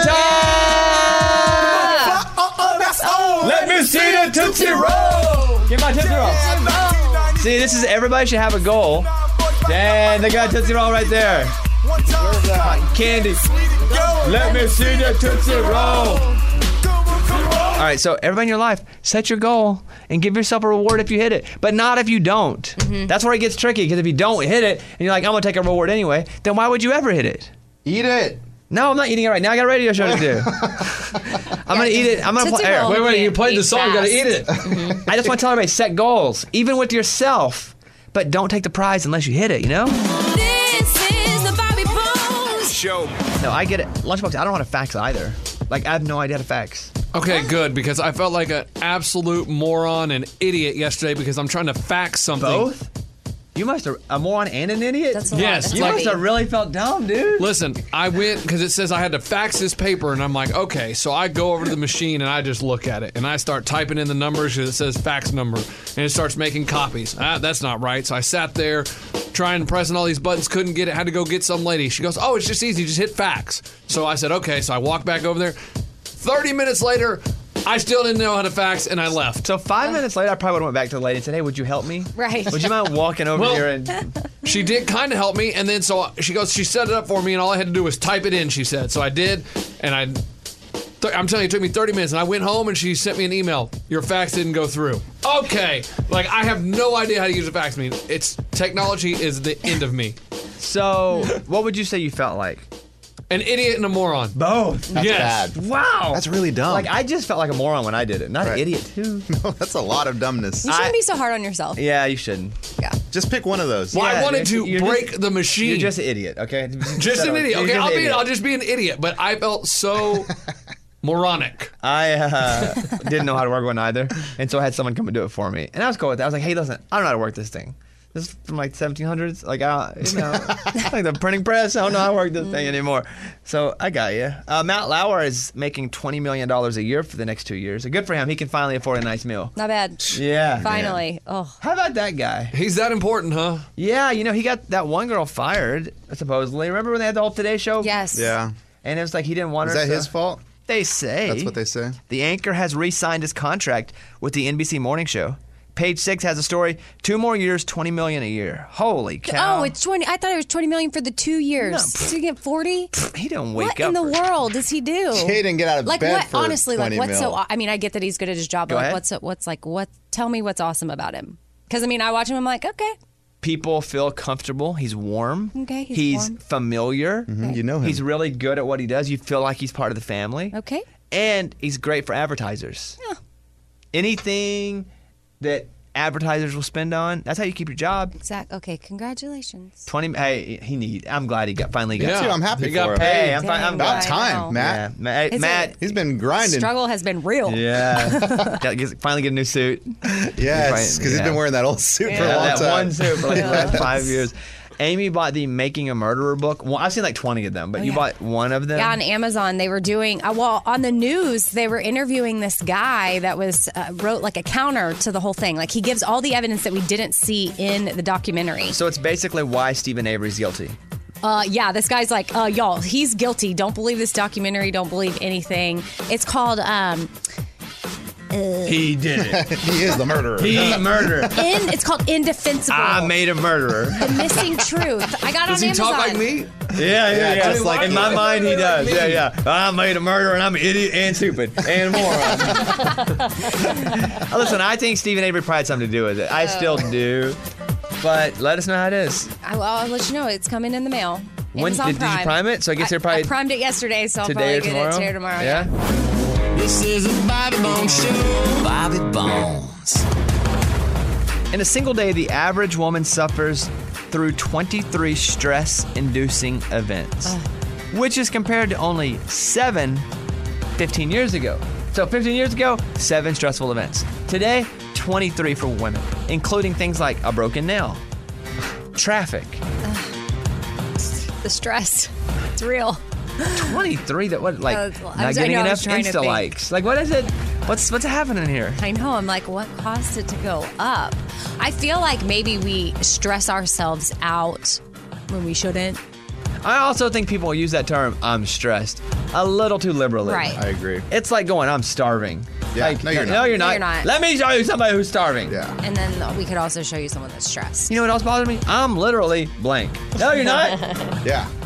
time! Let me see the Tootsie Roll. Get my Tootsie Roll. See, this is everybody should have a goal. Dang, they got Tootsie Roll right there. Candy. Let me see the Tootsie Roll. All right, so everybody in your life, set your goal and give yourself a reward if you hit it, but not if you don't. That's where it gets tricky, because if you don't hit it and you're like, I'm going to take a reward anyway, then why would you ever hit it? Eat it. No, I'm not eating it right now. I got a radio show to do. I'm going to eat it. I'm going to play. Wait, you played the song. You got to eat it. I just want to tell everybody, set goals, even with yourself, but don't take the prize unless you hit it, you know? This is the Bobby Bones Show. No, I get it. Lunchbox, I don't know how to fax either. Like, I have no idea how to fax. Okay, good, because I felt like an absolute moron and idiot yesterday because I'm trying to fax something. Both? You must have a moron and an idiot? That's a Yes, lot. You must have really felt dumb, dude. Listen, I went because it says I had to fax this paper, and I'm like, okay. So I go over to the machine and I just look at it, and I start typing in the numbers because it says fax number, and it starts making copies. That's not right. So I sat there trying, pressing all these buttons, couldn't get it. Had to go get some lady. She goes, oh, it's just easy, just hit fax. So I said, okay. So I walked back over there. 30 minutes later, I still didn't know how to fax, and I left. So 5 minutes later, I probably would have went back to the lady and said, hey, would you help me? Right. Would you mind walking over here and... She did kind of help me, and then so she goes, she set it up for me, and all I had to do was type it in, she said. So I did, and I'm telling you, it took me 30 minutes, and I went home, and she sent me an email. Your fax didn't go through. Okay. Like, I have no idea how to use a fax. I mean, technology is the end of me. So, what would you say you felt like? An idiot and a moron. Both. That's Yes. bad. Wow. That's really dumb. Like, I just felt like a moron when I did it. Not an idiot, too. No, that's a lot of dumbness. You shouldn't be so hard on yourself. Yeah, you shouldn't. Yeah. Just pick one of those. Well, I Yeah, wanted to you're break the machine. You're just an idiot, okay? Just an idiot. You're Okay, just an idiot. I'll just be an idiot. But I felt so moronic. I didn't know how to work one either, and so I had someone come and do it for me. And I was cool with that. I was like, hey, listen, I don't know how to work this thing. This is from like 1700s. Like, like the printing press. I don't know how to work this thing anymore. So I got you. Matt Lauer is making $20 million a year for the next 2 years. Good for him. He can finally afford a nice meal. Not bad. Yeah. Finally. Oh. How about that guy? He's that important, huh? Yeah, he got that one girl fired, supposedly. Remember when they had the whole Today Show? Yes. Yeah. And it was like he didn't want Is her that his fault? They say. That's what they say. The anchor has re-signed his contract with the NBC Morning Show. Page 6 has a story. 2 more years, $20 million a year. Holy cow. Oh, it's 20. I thought it was $20 million for the 2 years. No. Does he get 40? He didn't wake What up. in the world does he do? He didn't get out of like bed what? for Honestly, like 20 what's mil. so? I mean, I get that he's good at his job, Go but ahead. what? Tell me what's awesome about him. Because I mean, I watch him. I'm like, okay. People feel comfortable. He's warm. Okay, he's warm. familiar. You know him. He's really good at what he does. You feel like he's part of the family. Okay. And he's great for advertisers. Yeah. Anything that advertisers will spend on, that's how you keep your job. Exactly. Okay. Congratulations. 20. Hey, I'm glad he finally got. Yeah. Dude, I'm happy He for got him. paid. Hey, I'm fine. I'm About glad. time, know. Matt. Yeah. Hey, Is Matt. it- He's been grinding. Struggle has been real. Yeah. Finally get a new suit. Yes, because he's been wearing that old suit for a long that time. one suit for like the last 5 years. Amy bought the Making a Murderer book. Well, I've seen like 20 of them, but you yeah. bought one of them? Yeah, on Amazon, they were doing, on the news, they were interviewing this guy that was wrote like a counter to the whole thing. Like, he gives all the evidence that we didn't see in the documentary. So it's basically why Stephen Avery's guilty. Yeah, this guy's like, y'all, he's guilty. Don't believe this documentary. Don't believe anything. It's called... He did it. He is the murderer. He murdered. It's called Indefensible. I made a murderer. The Missing Truth. I got it Does on he Amazon. talk like me? Yeah. just like in my you. mind, he does. Yeah. I made a murderer, and I'm an idiot and stupid and a moron. Listen, I think Stephen Avery probably had something to do with it. I still do. But let us know how it is. I'll let you know. It's coming in the mail. When Amazon did you prime it? So I guess you're probably I primed it yesterday, so I'll today probably or get tomorrow. it today or tomorrow. Yeah. This is a Bobby Bones Show. Bobby Bones. In a single day, the average woman suffers through 23 stress-inducing events, which is compared to only 7 15 years ago. So 15 years ago, 7 stressful events. Today, 23 for women, including things like a broken nail, traffic. The stress. It's real. 23 that what like I not know, getting I was enough trying to Insta think. likes. Like what is it? What's happening here? I know. I'm like, what caused it to go up? I feel like maybe we stress ourselves out when we shouldn't. I also think people use that term "I'm stressed" a little too liberally. Right. I agree. It's like going, "I'm starving." Yeah, Like, no, you're not. No, you're No, not. you're not. Let me show you somebody who's starving. Yeah. And then we could also show you someone that's stressed. You know what else bothers me? I'm literally blank. No, you're not. Yeah.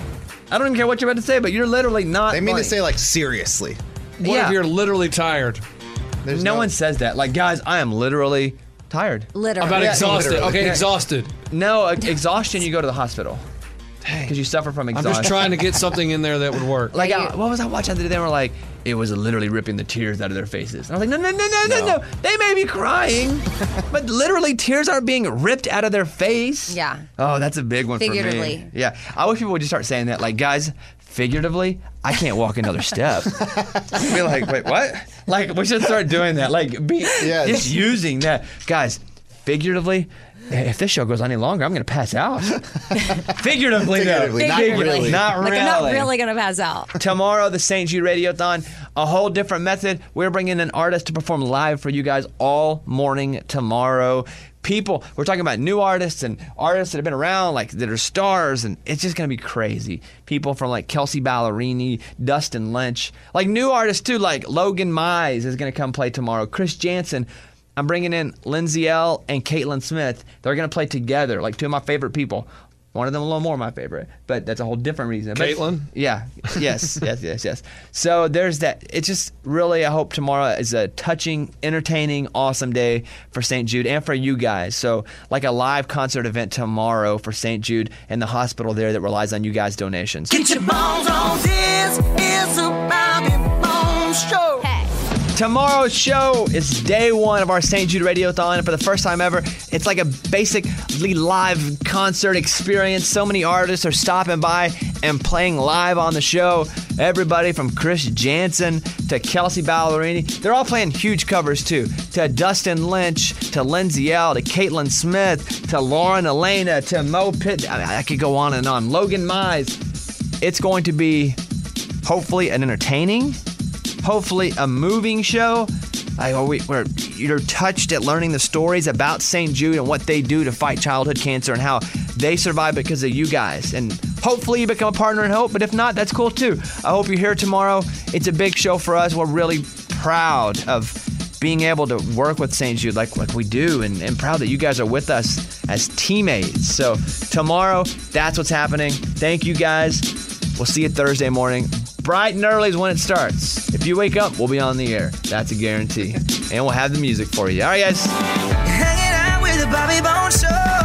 I don't even care what you're about to say, but you're literally not. They mean funny. to say like seriously. What if you're literally tired? No one says that. Like, guys, I am literally tired. Literally. About exhausted. literally. Okay, Yeah. exhausted. No, exhaustion, you go to the hospital. Because you suffer from I'm exhaustion. just trying to get something in there that would work. Like, what was I watching the other day? They were like, it was literally ripping the tears out of their faces. And I was like, no. They may be crying, but literally tears aren't being ripped out of their face. Yeah. Oh, that's a big one for me. Figuratively. Yeah. I wish people would just start saying that. Like, guys, figuratively, I can't walk another step. Be like, wait, what? Like, we should start doing that. Like, just using that. Guys, figuratively, if this show goes any longer, I'm going to pass out. Figuratively, not really. Not Like, really. I'm not really going to pass out. Tomorrow, the St. Jude Radiothon, a whole different method. We're bringing an artist to perform live for you guys all morning tomorrow. People, we're talking about new artists and artists that have been around, like that are stars, and it's just going to be crazy. People from like Kelsey Ballerini, Dustin Lynch, like new artists too, like Logan Mize is going to come play tomorrow. Chris Jansen. I'm bringing in Lindsay L. and Caitlin Smith. They're going to play together, like two of my favorite people. One of them a little more my favorite, but that's a whole different reason. Caitlin? Yeah. Yes. So there's that. It's just really, I hope tomorrow is a touching, entertaining, awesome day for St. Jude and for you guys. So like a live concert event tomorrow for St. Jude and the hospital there that relies on you guys' donations. Get your bones on. This is a Bobby Bones Show. Tomorrow's show is day one of our St. Jude Radiothon. And for the first time ever, it's like a basically live concert experience. So many artists are stopping by and playing live on the show. Everybody from Chris Jansen to Kelsey Ballerini. They're all playing huge covers too. To Dustin Lynch, to Lindsay L, to Caitlin Smith, to Lauren Elena, to Mo Pitt. I could go on and on. Logan Mize. It's going to be hopefully an entertaining, hopefully a moving show. Where you're touched at learning the stories about St. Jude and what they do to fight childhood cancer and how they survive because of you guys. And hopefully you become a partner in hope, but if not, that's cool too. I hope you're here tomorrow. It's a big show for us. We're really proud of being able to work with St. Jude like we do, and proud that you guys are with us as teammates. So tomorrow, that's what's happening. Thank you guys. We'll see you Thursday morning. Bright and early is when it starts. If you wake up, we'll be on the air. That's a guarantee. And we'll have the music for you. All right, guys. Hanging out with the Bobby Bones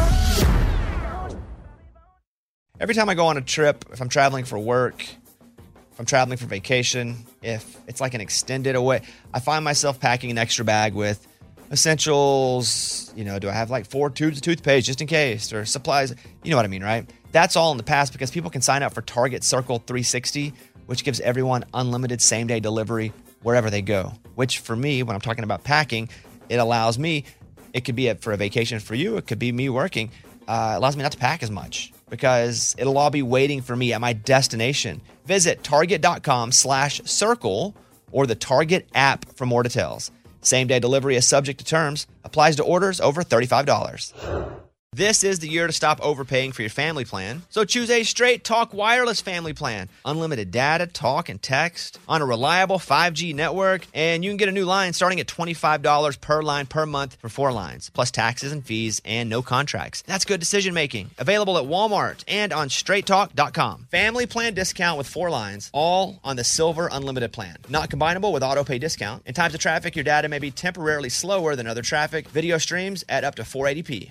Show. Every time I go on a trip, if I'm traveling for work, if I'm traveling for vacation, if it's like an extended away, I find myself packing an extra bag with essentials. You know, do I have like 4 tubes of toothpaste just in case, or supplies? You know what I mean, right? That's all in the past because people can sign up for Target Circle 360, which gives everyone unlimited same-day delivery wherever they go. Which for me, when I'm talking about packing, it allows me, it could be for a vacation for you, it could be me working, allows me not to pack as much because it'll all be waiting for me at my destination. Visit target.com/circle or the Target app for more details. Same-day delivery is subject to terms, applies to orders over $35. This is the year to stop overpaying for your family plan. So choose a Straight Talk Wireless family plan. Unlimited data, talk, and text on a reliable 5G network. And you can get a new line starting at $25 per line per month for 4 lines, plus taxes and fees and no contracts. That's good decision making. Available at Walmart and on straighttalk.com. Family plan discount with 4 lines, all on the Silver Unlimited plan. Not combinable with auto pay discount. In times of traffic, your data may be temporarily slower than other traffic. Video streams at up to 480p.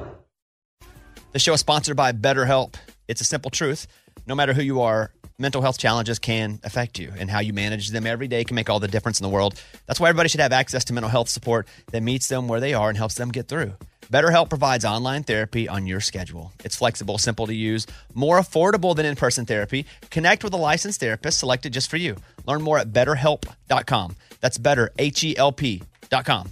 The show is sponsored by BetterHelp. It's a simple truth. No matter who you are, mental health challenges can affect you, and how you manage them every day can make all the difference in the world. That's why everybody should have access to mental health support that meets them where they are and helps them get through. BetterHelp provides online therapy on your schedule. It's flexible, simple to use, more affordable than in-person therapy. Connect with a licensed therapist selected just for you. Learn more at BetterHelp.com. That's better, HELP.com.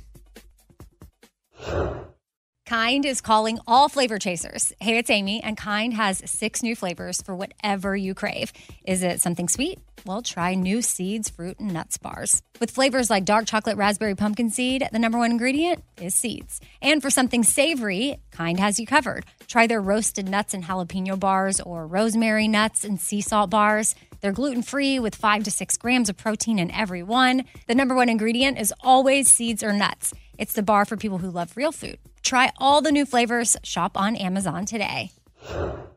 Kind is calling all flavor chasers. Hey, it's Amy, and Kind has 6 new flavors for whatever you crave. Is it something sweet? Well, try new Seeds, Fruit, and Nuts bars. With flavors like dark chocolate raspberry pumpkin seed, the number 1 ingredient is seeds. And for something savory, Kind has you covered. Try their roasted nuts and jalapeno bars or rosemary nuts and sea salt bars. They're gluten-free with 5 to 6 grams of protein in every one. The number 1 ingredient is always seeds or nuts. It's the bar for people who love real food. Try all the new flavors. Shop on Amazon today.